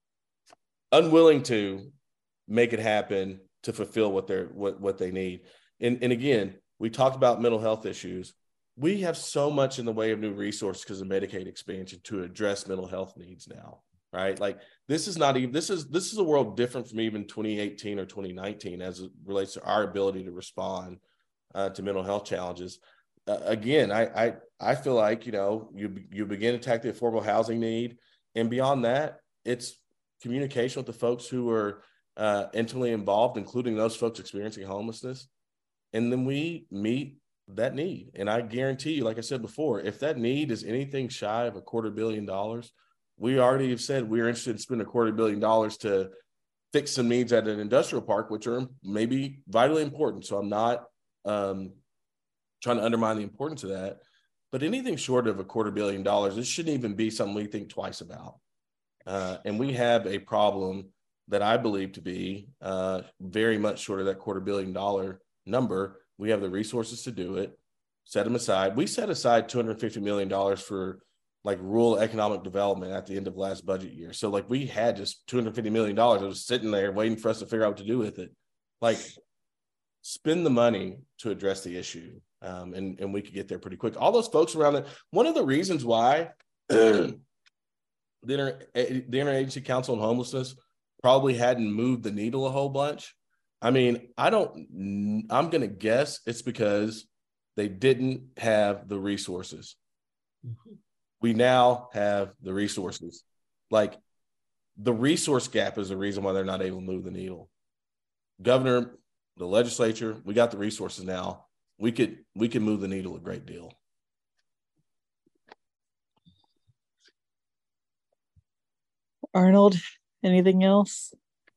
[SPEAKER 3] Unwilling to make it happen to fulfill what they're what, what they need. And, and again, we talked about mental health issues. we have so much in the way of new resources because of Medicaid expansion to address mental health needs now, right? Like this is not even, this is, this is a world different from even twenty eighteen or twenty nineteen as it relates to our ability to respond uh, to mental health challenges. Uh, again, I, I, I feel like, you know, you, you begin to attack the affordable housing need, and beyond that, it's communication with the folks who are uh, intimately involved, including those folks experiencing homelessness. And then we meet that need. And I guarantee you, like I said before, if that need is anything shy of a quarter billion dollars, we already have said we're interested in spending a quarter billion dollars to fix some needs at an industrial park, which are maybe vitally important. So I'm not um, trying to undermine the importance of that, but anything short of a quarter billion dollars, this shouldn't even be something we think twice about. Uh, and we have a problem that I believe to be uh, very much short of that quarter billion dollar number. We have the resources to do it, set them aside. We set aside two hundred fifty million dollars for like rural economic development at the end of last budget year. So like we had just two hundred fifty million dollars that was sitting there waiting for us to figure out what to do with it. Like spend the money to address the issue. Um, and, and we could get there pretty quick. All those folks around it. One of the reasons why the, inter, the Interagency Council on Homelessness probably hadn't moved the needle a whole bunch. I mean, I don't, I'm going to guess it's because they didn't have the resources. Mm-hmm. We now have the resources. Like the resource gap is the reason why they're not able to move the needle. Governor, the legislature, we got the resources now. We could, we could move the needle a great deal.
[SPEAKER 4] Arnold, anything else?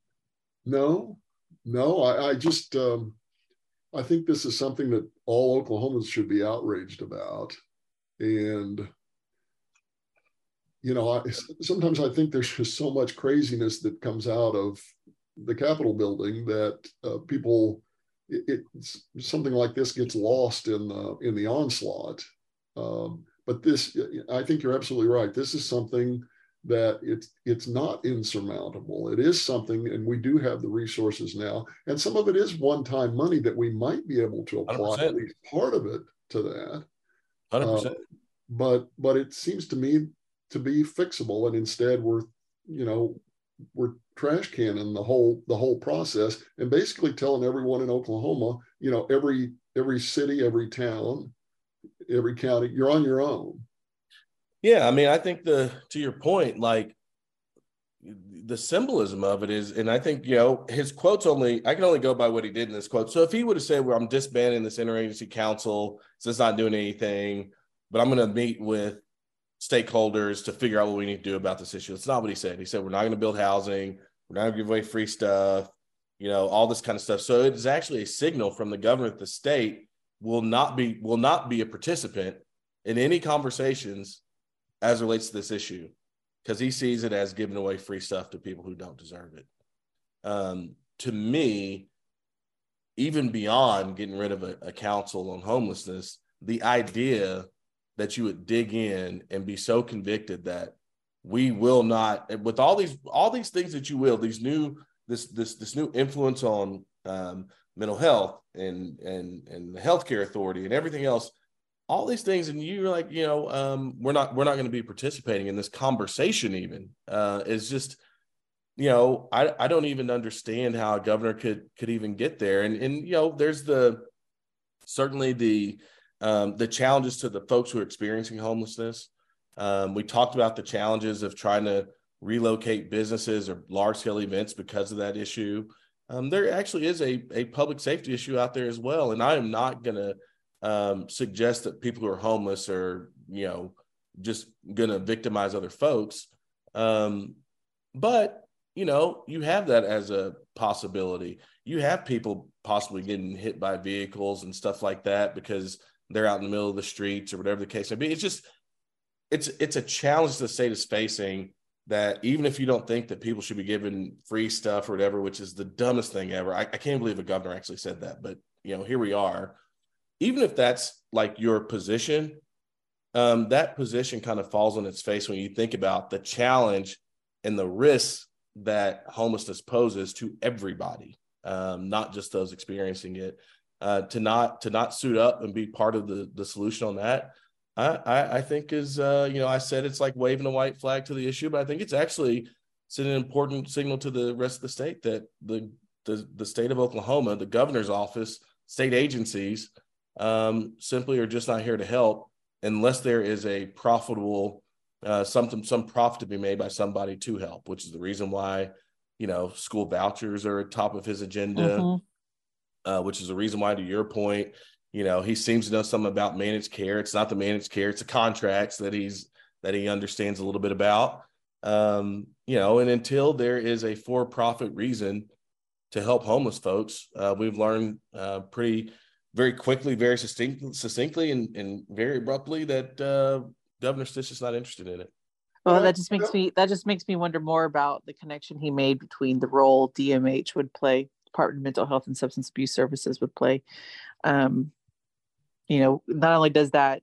[SPEAKER 1] No. No, I, I just, um, I think this is something that all Oklahomans should be outraged about. And, you know, I, sometimes I think there's just so much craziness that comes out of the Capitol building that uh, people, it, it's something like this gets lost in the, in the onslaught. Um, but this, I think you're absolutely right. This is something that it's it's not insurmountable. It is something, and we do have the resources now. And some of it is one-time money that we might be able to apply, one hundred percent. At least part of it to that.
[SPEAKER 3] one hundred percent.
[SPEAKER 1] Uh, but but it seems to me to be fixable, and instead we're, you know, we're trash canning the whole the whole process and basically telling everyone in Oklahoma, you know, every every city, every town, every county, you're on your own.
[SPEAKER 3] Yeah, I mean, I think the to your point, like the symbolism of it is, and I think, you know, his quotes only, I can only go by what he did in this quote. So if he would have said, well, I'm disbanding this interagency council, so it's not doing anything, but I'm going to meet with stakeholders to figure out what we need to do about this issue. That's not what he said. He said, we're not going to build housing. We're not going to give away free stuff, you know, all this kind of stuff. So it is actually a signal from the governor that the state will not be, will not be a participant in any conversations as it relates to this issue, because he sees it as giving away free stuff to people who don't deserve it. Um, to me, even beyond getting rid of a, a council on homelessness, the idea that you would dig in and be so convicted that we will not, with all these all these things that you will, these new this this this new influence on um, mental health and and and the healthcare authority and everything else. All these things, and you're like, you know, um, we're not we're not going to be participating in this conversation. Even uh, is just, you know, I I don't even understand how a governor could could even get there. And and you know, there's the certainly the um, the challenges to the folks who are experiencing homelessness. Um, we talked about the challenges of trying to relocate businesses or large scale events because of that issue. Um, there actually is a a public safety issue out there as well, and I am not going to Um, suggest that people who are homeless are, you know, just going to victimize other folks. Um, but, you know, you have that as a possibility. You have people possibly getting hit by vehicles and stuff like that because they're out in the middle of the streets or whatever the case may be. It's just, it's, it's a challenge the state is facing, that even if you don't think that people should be given free stuff or whatever, which is the dumbest thing ever. I, I can't believe a governor actually said that, but, you know, here we are. Even if that's like your position, um, that position kind of falls on its face when you think about the challenge and the risks that homelessness poses to everybody, um, not just those experiencing it. uh, to not to not suit up and be part of the the solution on that, I I, I think is uh, you know, I said it's like waving a white flag to the issue, but I think it's actually it's an important signal to the rest of the state that the the, the state of Oklahoma, the governor's office, state agencies um, simply are just not here to help unless there is a profitable uh, something some profit to be made by somebody to help, which is the reason why, you know, school vouchers are at top of his agenda, mm-hmm. uh, which is the reason why, to your point, you know, he seems to know something about managed care. It's not the managed care, it's the contracts that he's that he understands a little bit about. Um, you know, and until there is a for-profit reason to help homeless folks, uh, we've learned uh, pretty, very quickly, very succinct, succinctly, and, and very abruptly that uh, Governor Stitt is not interested in it.
[SPEAKER 4] Well, that just makes me that just makes me wonder more about the connection he made between the role D M H would play, Department of Mental Health and Substance Abuse Services would play. Um, you know, not only does that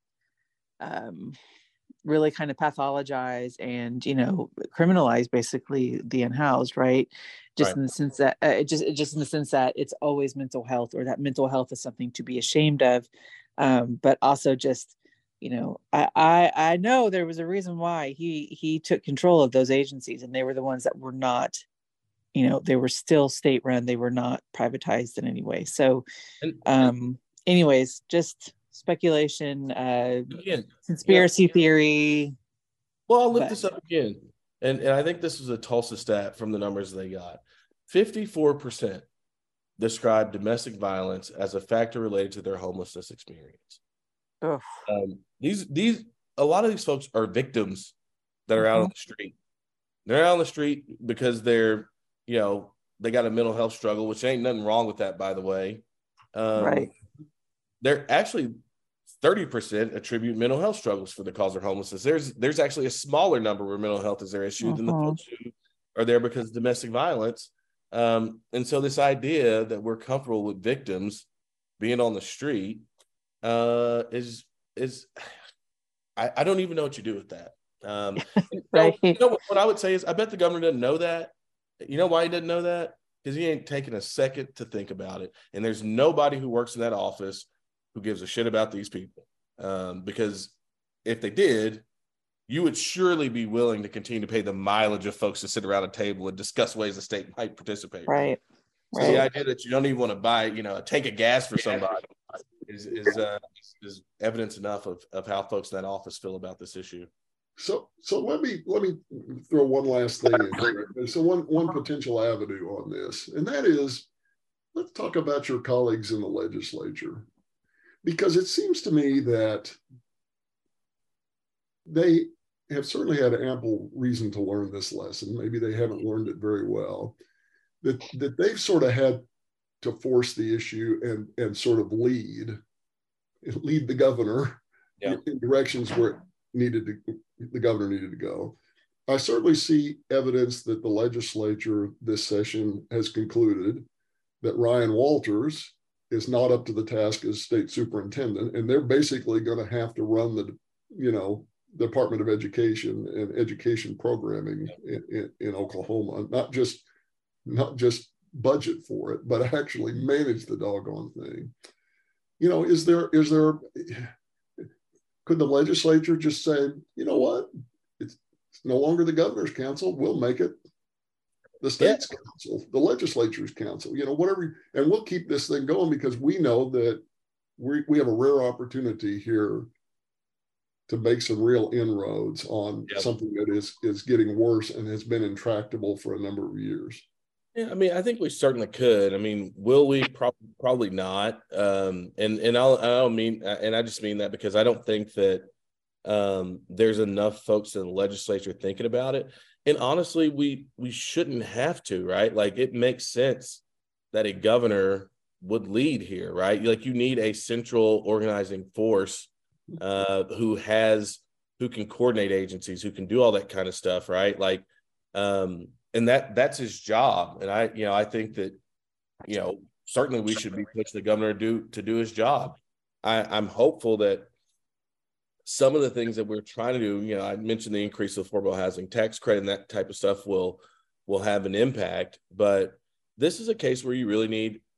[SPEAKER 4] um, really kind of pathologize and, you know, criminalize basically the unhoused, right? Just right. in the sense that uh, it just just in the sense that it's always mental health, or that mental health is something to be ashamed of, um, but also just, you know, I, I I know there was a reason why he he took control of those agencies, and they were the ones that were not, you know, they were still state run. They were not privatized in any way. So, um, anyways, just speculation, uh, again, conspiracy yeah. theory.
[SPEAKER 3] Well, I'll look but. this up again. And, and I think this is a Tulsa stat from the numbers they got. fifty-four percent describe domestic violence as a factor related to their homelessness experience. Um, these, these, a lot of these folks are victims that are mm-hmm. out on the street. They're out on the street because they're, you know, they got a mental health struggle, which ain't nothing wrong with that, by the way. Um, right. They're actually thirty percent attribute mental health struggles for the cause of homelessness. There's there's actually a smaller number where mental health is their issue uh-huh. than the folks who are there because of domestic violence. Um, and so this idea that we're comfortable with victims being on the street uh, is is I, I don't even know what you do with that. Um, right. you know, you know what, what I would say is I bet the governor doesn't know that. You know why he doesn't know that? Because he ain't taking a second to think about it. And there's nobody who works in that office who gives a shit about these people. Um, because if they did, you would surely be willing to continue to pay the mileage of folks to sit around a table and discuss ways the state might participate.
[SPEAKER 4] Right.
[SPEAKER 3] So right. the idea that you don't even want to buy, you know, a tank of gas for somebody is is uh, is evidence enough of, of how folks in that office feel about this issue.
[SPEAKER 1] So, so let me let me throw one last thing in here. So one one potential avenue on this, and that is, let's talk about your colleagues in the legislature, because it seems to me that they have certainly had ample reason to learn this lesson. Maybe they haven't learned it very well. That that they've sort of had to force the issue and and sort of lead lead the governor yeah. in, in directions where it needed to. The governor needed to go. I certainly see evidence that the legislature this session has concluded that Ryan Walters is not up to the task as state superintendent, and they're basically going to have to run the, you know, Department of Education and education programming in, in, in Oklahoma, not just not just budget for it, but actually manage the doggone thing. You know, is there is there could the legislature just say, you know what, it's, it's no longer the governor's council, we'll make it the state's yeah. council, the legislature's council, you know, whatever, and we'll keep this thing going because we know that we we have a rare opportunity here to make some real inroads on yep. something that is is getting worse and has been intractable for a number of years.
[SPEAKER 3] Yeah, I mean, I think we certainly could. I mean, will we? Pro- probably not. Um, and and I'll, I don't mean, and I just mean that because I don't think that um, there's enough folks in the legislature thinking about it. And honestly, we we shouldn't have to, right? Like, it makes sense that a governor would lead here, right? Like, you need a central organizing force uh, who has who can coordinate agencies, who can do all that kind of stuff, right? Like. Um, And that that's his job. And I, you know, I think that, you know, certainly we should be pushing the governor to do, to do his job. I, I'm hopeful that some of the things that we're trying to do, you know, I mentioned the increase of affordable housing tax credit and that type of stuff will, will have an impact. But this is a case where you really need a,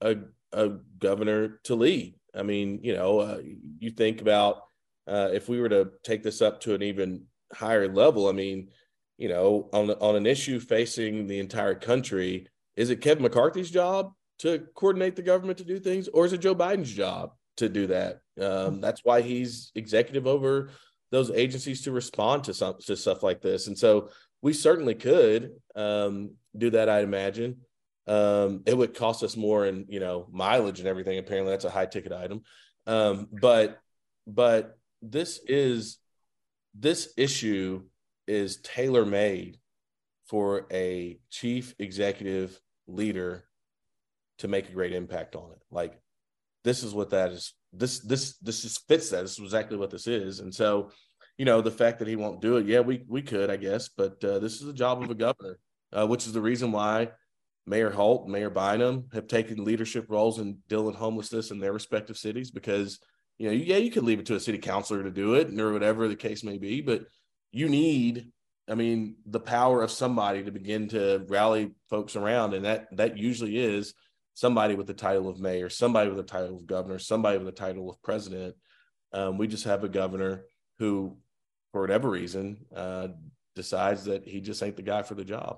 [SPEAKER 3] a governor to lead. I mean, you know, uh, you think about uh, if we were to take this up to an even higher level, I mean, you know, on on an issue facing the entire country, is it Kevin McCarthy's job to coordinate the government to do things, or is it Joe Biden's job to do that? Um, that's why he's executive over those agencies to respond to some to stuff like this. And so we certainly could um, do that, I'd imagine. Um, it would cost us more in, you know, mileage and everything. Apparently that's a high ticket item. Um, but, but this is, this issue is tailor-made for a chief executive leader to make a great impact on it. Like, this is what that is. This, this, this just fits that. This is exactly what this is. And so, you know, the fact that he won't do it, yeah, we, we could, I guess, but uh, this is the job of a governor, uh, which is the reason why Mayor Holt and Mayor Bynum have taken leadership roles in dealing homelessness in their respective cities, because, you know, yeah, you could leave it to a city councilor to do it or whatever the case may be, but you need, I mean, the power of somebody to begin to rally folks around. And that, that usually is somebody with the title of mayor, somebody with the title of governor, somebody with the title of president. Um, we just have a governor who, for whatever reason, uh, decides that he just ain't the guy for the job.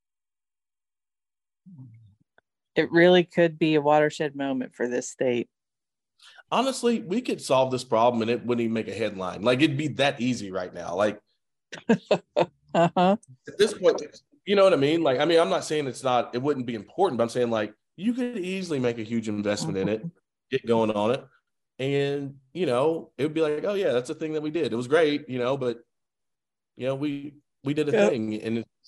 [SPEAKER 4] It really could be a watershed moment for this state.
[SPEAKER 3] Honestly, we could solve this problem and it wouldn't even make a headline. Like, it'd be that easy right now. Like, uh-huh. At this point, you know what I mean? Like, I mean, I'm not saying it's not, it wouldn't be important, but I'm saying, like, you could easily make a huge investment in it, get going on it. And, you know, it would be like, oh yeah, that's a thing that we did. It was great, you know, but, you know, we, we did a yep. thing. And it's,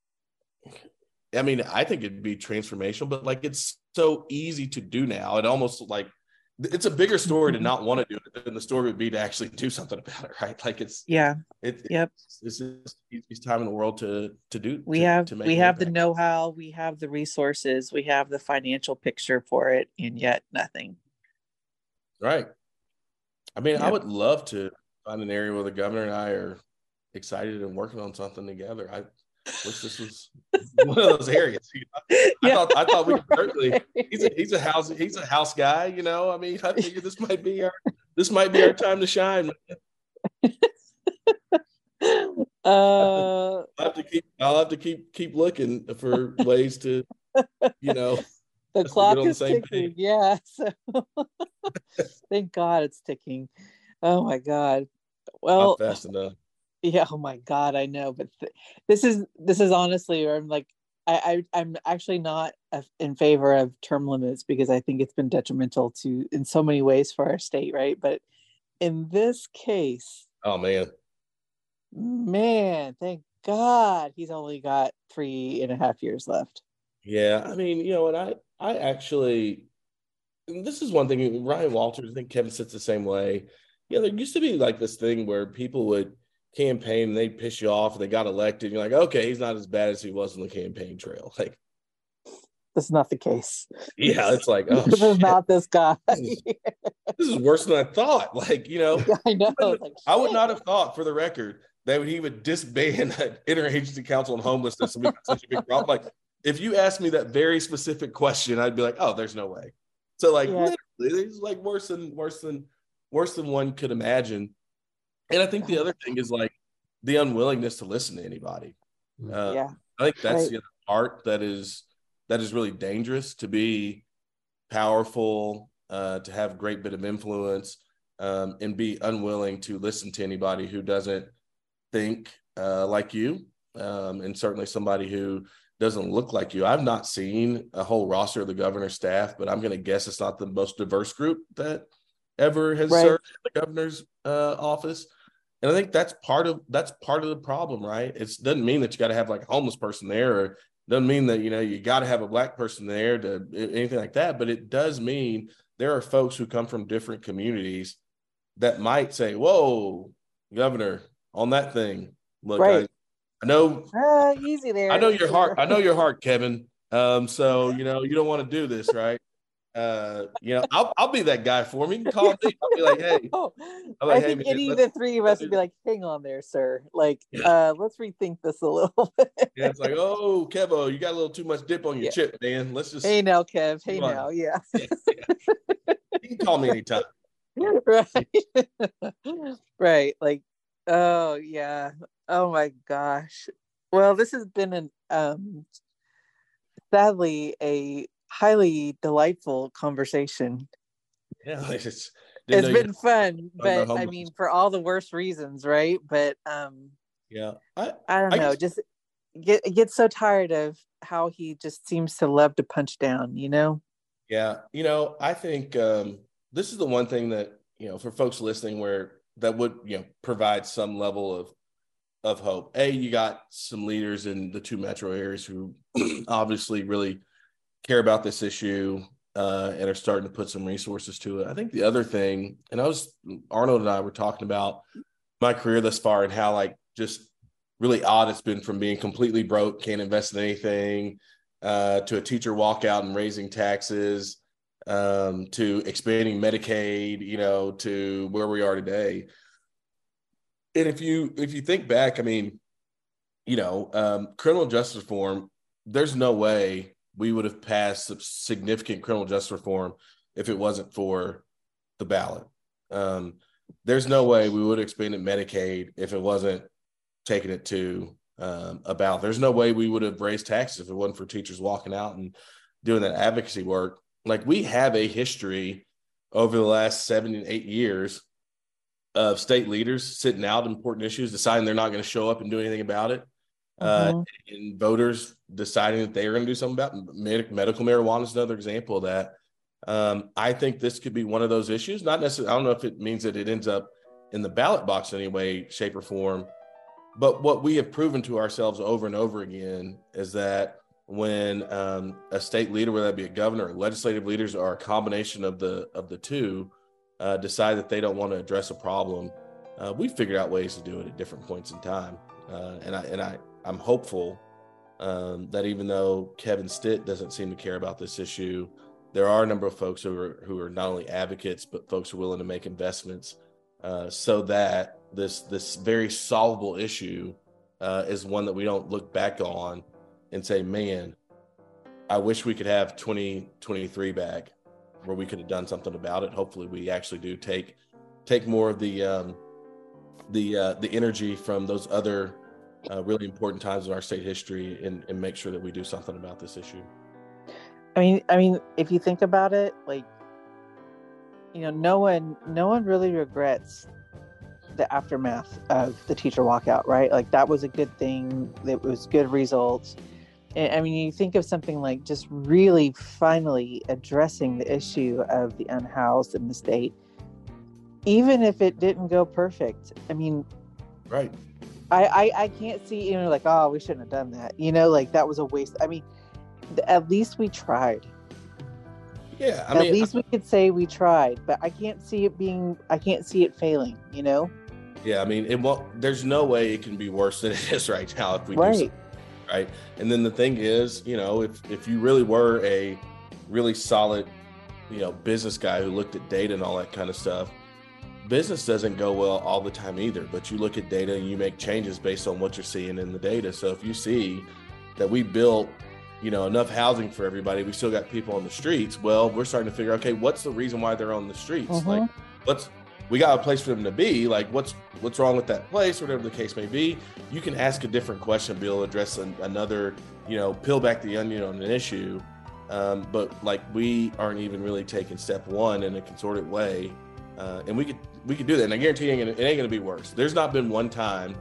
[SPEAKER 3] I mean, I think it'd be transformational, but like, it's so easy to do now. It almost like, it's a bigger story to not want to do it than the story would be to actually do something about it, right? Like, it's,
[SPEAKER 4] yeah,
[SPEAKER 3] it,
[SPEAKER 4] yep.
[SPEAKER 3] It's, it's it's time in the world to, to do,
[SPEAKER 4] we
[SPEAKER 3] to,
[SPEAKER 4] have,
[SPEAKER 3] to make
[SPEAKER 4] we have impact. The know-how, we have the resources, we have the financial picture for it, and yet nothing.
[SPEAKER 3] Right. I mean,
[SPEAKER 4] yep.
[SPEAKER 3] I would love to find an area where the governor and I are excited and working on something together. I wish this was one of those areas. You know? I yeah, thought I thought we could certainly. Right. He's a he's a house he's a house guy. You know, I mean, I figured this might be our this might be our time to shine. Uh, I'll have to keep I'll have to keep keep looking for ways to, you know.
[SPEAKER 4] The clock is ticking. Page. Yeah. So thank God it's ticking. Oh my God. Well,
[SPEAKER 3] not fast enough.
[SPEAKER 4] Yeah. Oh my God. I know, but th- this is this is honestly, or I'm like, I, I I'm actually not in favor of term limits, because I think it's been detrimental to in so many ways for our state, right? But in this case,
[SPEAKER 3] oh man,
[SPEAKER 4] man, thank God he's only got three and a half years left.
[SPEAKER 3] Yeah, I mean, you know what, I I actually, this is one thing. Ryan Walters, I think Kevin sits the same way. Yeah, there used to be like this thing where people would campaign and they'd piss you off and they got elected. And you're like, okay, he's not as bad as he was on the campaign trail. Like,
[SPEAKER 4] that's not the case.
[SPEAKER 3] Yeah, it's like, oh,
[SPEAKER 4] this is not this guy.
[SPEAKER 3] this, is, this is worse than I thought. Like, you know,
[SPEAKER 4] yeah, I know. Like,
[SPEAKER 3] I would not have thought, for the record, that he would disband an interagency council on homelessness and we got such a big problem. Like, if you asked me that very specific question, I'd be like, oh, there's no way. So like, yeah. literally, it's like worse than worse than worse than one could imagine. And I think the other thing is like the unwillingness to listen to anybody. Uh,
[SPEAKER 4] yeah,
[SPEAKER 3] I think that's
[SPEAKER 4] right.
[SPEAKER 3] the other part that is that is really dangerous. To be powerful, uh, to have a great bit of influence, um, and be unwilling to listen to anybody who doesn't think uh, like you, um, and certainly somebody who doesn't look like you. I've not seen a whole roster of the governor's staff, but I'm going to guess it's not the most diverse group that ever has right. served in the governor's uh, office. And I think that's part of that's part of the problem, right? It doesn't mean that you got to have like a homeless person there, or doesn't mean that, you know, you got to have a black person there to anything like that. But it does mean there are folks who come from different communities that might say, "Whoa, governor, on that thing, look,
[SPEAKER 4] right.
[SPEAKER 3] I, I know,
[SPEAKER 4] uh, easy there.
[SPEAKER 3] I know your heart. I know your heart, Kevin. Um, so you know you don't want to do this, right?" Uh, you know, I'll I'll be that guy for him. You can call me. I'll be like, hey,
[SPEAKER 4] Oh,
[SPEAKER 3] I'm like,
[SPEAKER 4] I
[SPEAKER 3] hey,
[SPEAKER 4] think
[SPEAKER 3] man,
[SPEAKER 4] any of
[SPEAKER 3] let's-
[SPEAKER 4] the three of us would be like, hang on there, sir. Like,
[SPEAKER 3] Yeah.
[SPEAKER 4] uh, let's rethink this a little bit.
[SPEAKER 3] yeah, it's like, oh, Kevo, you got a little too much dip on your
[SPEAKER 4] Yeah.
[SPEAKER 3] chip, man. Let's just
[SPEAKER 4] Hey now, Kev. Hey
[SPEAKER 3] Come on.
[SPEAKER 4] now, yeah.
[SPEAKER 3] yeah, yeah. You can call me anytime.
[SPEAKER 4] Right. Right. Like, oh yeah. Oh my gosh. Well, this has been an um sadly a highly delightful conversation.
[SPEAKER 3] Yeah, like it's
[SPEAKER 4] It's
[SPEAKER 3] didn't know you
[SPEAKER 4] been fun,
[SPEAKER 3] about
[SPEAKER 4] but I
[SPEAKER 3] homeless.
[SPEAKER 4] mean for all the worst reasons, right? But um
[SPEAKER 3] Yeah, I
[SPEAKER 4] I don't
[SPEAKER 3] I
[SPEAKER 4] know,
[SPEAKER 3] guess-
[SPEAKER 4] just get get so tired of how he just seems to love to punch down, you know?
[SPEAKER 3] Yeah, you know, I think um, this is the one thing that, you know, for folks listening, where that would, you know, provide some level of of hope. A, you got some leaders in the two metro areas who obviously really care about this issue uh, and are starting to put some resources to it. I think the other thing, and I was Arnold and I were talking about my career thus far and how like just really odd it's been from being completely broke, can't invest in anything, uh, to a teacher walkout and raising taxes, um, to expanding Medicaid, you know, to where we are today. And if you if you think back, I mean, you know, um, criminal justice reform, there's no way we would have passed some significant criminal justice reform if it wasn't for the ballot. Um, there's no way we would have expanded Medicaid if it wasn't taking it to um, a ballot. There's no way we would have raised taxes if it wasn't for teachers walking out and doing that advocacy work. Like we have a history over the last seven and eight years of state leaders sitting out important issues, deciding they're not going to show up and do anything about it.
[SPEAKER 4] Mm-hmm.
[SPEAKER 3] Uh, and voters deciding that they are going to do something about it. Med- medical marijuana is another example of that. Um, I think this could be one of those issues. Not necessarily, I don't know if it means that it ends up in the ballot box in any way, shape, or form. But what we have proven to ourselves over and over again is that when um, a state leader, whether that be a governor or legislative leaders or a combination of the of the two, uh, decide that they don't want to address a problem, uh, we figured out ways to do it at different points in time. Uh, and I and I I'm hopeful um, that even though Kevin Stitt doesn't seem to care about this issue, there are a number of folks who are who are not only advocates but folks who are willing to make investments uh, so that this this very solvable issue uh, is one that we don't look back on and say, man, I wish we could have twenty twenty-three back where we could have done something about it. Hopefully we actually do take take more of the um, the uh, the energy from those other uh, really important times in our state history and, and make sure that we do something about this issue.
[SPEAKER 4] I mean, I mean, if you think about it, like, you know, no one, no one really regrets the aftermath of the teacher walkout, right? Like that was a good thing. It was good results. And I mean, you think of something like just really finally addressing the issue of the unhoused in the state, even if it didn't go perfect. I mean,
[SPEAKER 3] right.
[SPEAKER 4] I, I, I can't see, you know, like, oh, we shouldn't have done that. You know, like that was a waste. I mean, th- at least we tried.
[SPEAKER 3] Yeah. I
[SPEAKER 4] at
[SPEAKER 3] mean,
[SPEAKER 4] least we could say we tried, but I can't see it being, I can't see it failing, you know?
[SPEAKER 3] Yeah. I mean, it won't, there's no way it can be worse than it is right now if we
[SPEAKER 4] Right.
[SPEAKER 3] do something. Right. And then the thing is, you know, if, if you really were a really solid, you know, business guy who looked at data and all that kind of stuff, business doesn't go well all the time either, but you look at data and you make changes based on what you're seeing in the data. So if you see that we built, you know, enough housing for everybody, we still got people on the streets. Well, we're starting to figure, okay, what's the reason why they're on the streets?
[SPEAKER 4] Mm-hmm.
[SPEAKER 3] Like, what's, we got a place for them to be. Like, what's what's wrong with that place, whatever the case may be. You can ask a different question, be able to address an, another, you know, peel back the onion on an issue. Um, but like, we aren't even really taking step one in a concerted way. Uh, and we could we could do that. And I guarantee you it ain't gonna, it ain't gonna be worse. There's not been one time,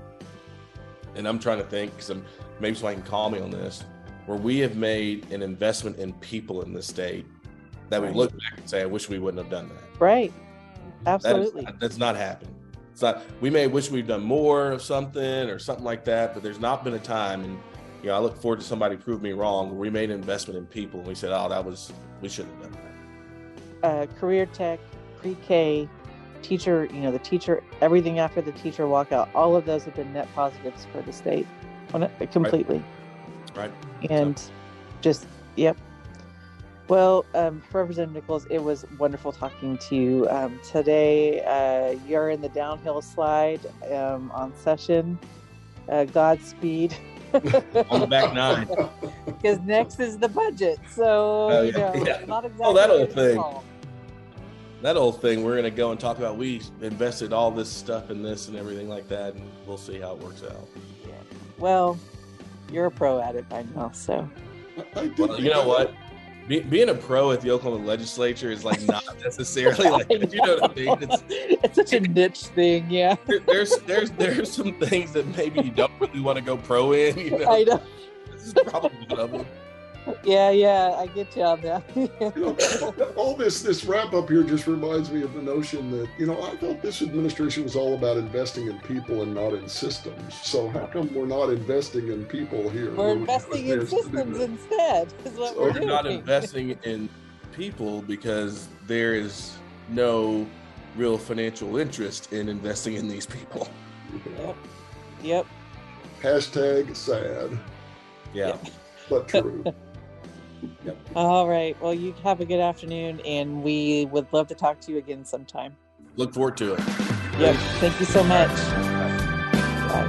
[SPEAKER 3] and I'm trying to think because I'm maybe somebody can call me on this, where we have made an investment in people in this state that
[SPEAKER 4] Right.
[SPEAKER 3] we look back and say, I wish we wouldn't have done that.
[SPEAKER 4] Right.
[SPEAKER 3] That
[SPEAKER 4] Absolutely.
[SPEAKER 3] is, that's not happening. It's not. We may wish we've done more of something or something like that, but there's not been a time, and you know, I look forward to somebody prove me wrong, where we made an investment in people and we said, oh, that was, we shouldn't have done that.
[SPEAKER 4] Uh, career tech, pre-K, teacher, you know, the teacher, everything after the teacher walkout, all of those have been net positives for the state on it completely.
[SPEAKER 3] Right.
[SPEAKER 4] And
[SPEAKER 3] So,
[SPEAKER 4] just, yep. Well, um, Representative Nichols, it was wonderful talking to you. Um, today, uh, you're in the downhill slide um, on session. Uh, Godspeed.
[SPEAKER 3] On the back nine.
[SPEAKER 4] Because next is the budget. So,
[SPEAKER 3] Oh,
[SPEAKER 4] you
[SPEAKER 3] yeah,
[SPEAKER 4] know,
[SPEAKER 3] yeah.
[SPEAKER 4] not exactly.
[SPEAKER 3] Oh, that old
[SPEAKER 4] what it's
[SPEAKER 3] thing.
[SPEAKER 4] called.
[SPEAKER 3] That old thing, we're going to go and talk about, we invested all this stuff in this and everything like that, and we'll see how it works out.
[SPEAKER 4] Yeah. Well, you're a pro at it by now, so.
[SPEAKER 1] I did
[SPEAKER 3] Well, you know what? Be, being a pro at the Oklahoma legislature is like not necessarily like, you know what I mean? It's,
[SPEAKER 4] It's such a niche thing, yeah.
[SPEAKER 3] there- there's there's there's some things that maybe you don't really want to go pro in. You know,
[SPEAKER 4] I know.
[SPEAKER 3] this is probably one of them.
[SPEAKER 4] Yeah, yeah, I get you on that.
[SPEAKER 1] You know, all this this wrap up here just reminds me of the notion that, you know, I thought this administration was all about investing in people and not in systems. So how come we're not investing in people here?
[SPEAKER 4] We're
[SPEAKER 1] when we
[SPEAKER 4] investing
[SPEAKER 1] have a
[SPEAKER 4] in
[SPEAKER 1] chance to do
[SPEAKER 4] systems
[SPEAKER 1] that?
[SPEAKER 4] instead, is what
[SPEAKER 1] So
[SPEAKER 4] we're
[SPEAKER 3] We're
[SPEAKER 4] doing.
[SPEAKER 3] not investing in people because there is no real financial interest in investing in these people.
[SPEAKER 4] Yep. Yep.
[SPEAKER 1] Hashtag sad,
[SPEAKER 3] Yeah.
[SPEAKER 1] but true.
[SPEAKER 4] All right. Well, you have a good afternoon, and we would love to talk to you again sometime.
[SPEAKER 3] Look forward to it.
[SPEAKER 4] Yep. Thank you so much. Bye.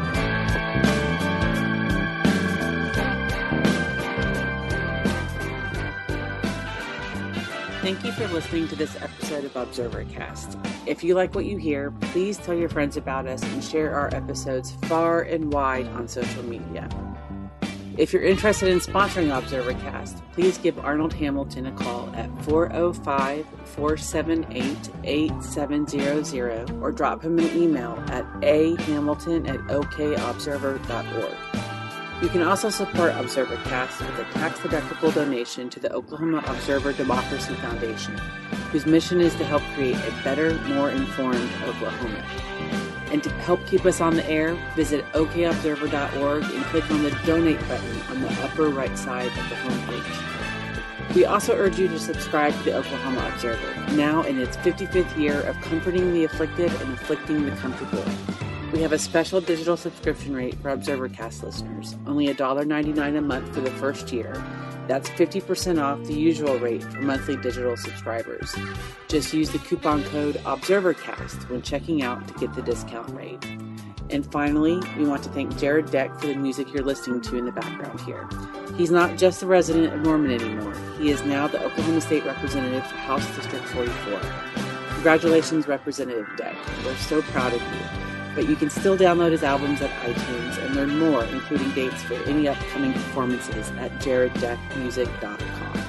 [SPEAKER 2] Thank you for listening to this episode of ObserverCast. If you like what you hear, please tell your friends about us and share our episodes far and wide on social media. If you're interested in sponsoring ObserverCast, please give Arnold Hamilton a call at four oh five, four seven eight, eight seven zero zero or drop him an email at a hamilton at o k observer dot org. You can also support ObserverCast with a tax-deductible donation to the Oklahoma Observer Democracy Foundation, whose mission is to help create a better, more informed Oklahoma. And to help keep us on the air, visit o k observer dot org and click on the Donate button on the upper right side of the homepage. We also urge you to subscribe to the Oklahoma Observer, now in its fifty-fifth year of comforting the afflicted and afflicting the comfortable. We have a special digital subscription rate for ObserverCast listeners, only one dollar and ninety-nine cents a month for the first year. That's fifty percent off the usual rate for monthly digital subscribers. Just use the coupon code ObserverCast when checking out to get the discount rate. And finally, we want to thank Jared Deck for the music you're listening to in the background here. He's not just a resident of Norman anymore. He is now the Oklahoma State Representative for House District forty-four. Congratulations, Representative Deck. We're so proud of you. But you can still download his albums at iTunes and learn more, including dates for any upcoming performances at jared deck music dot com.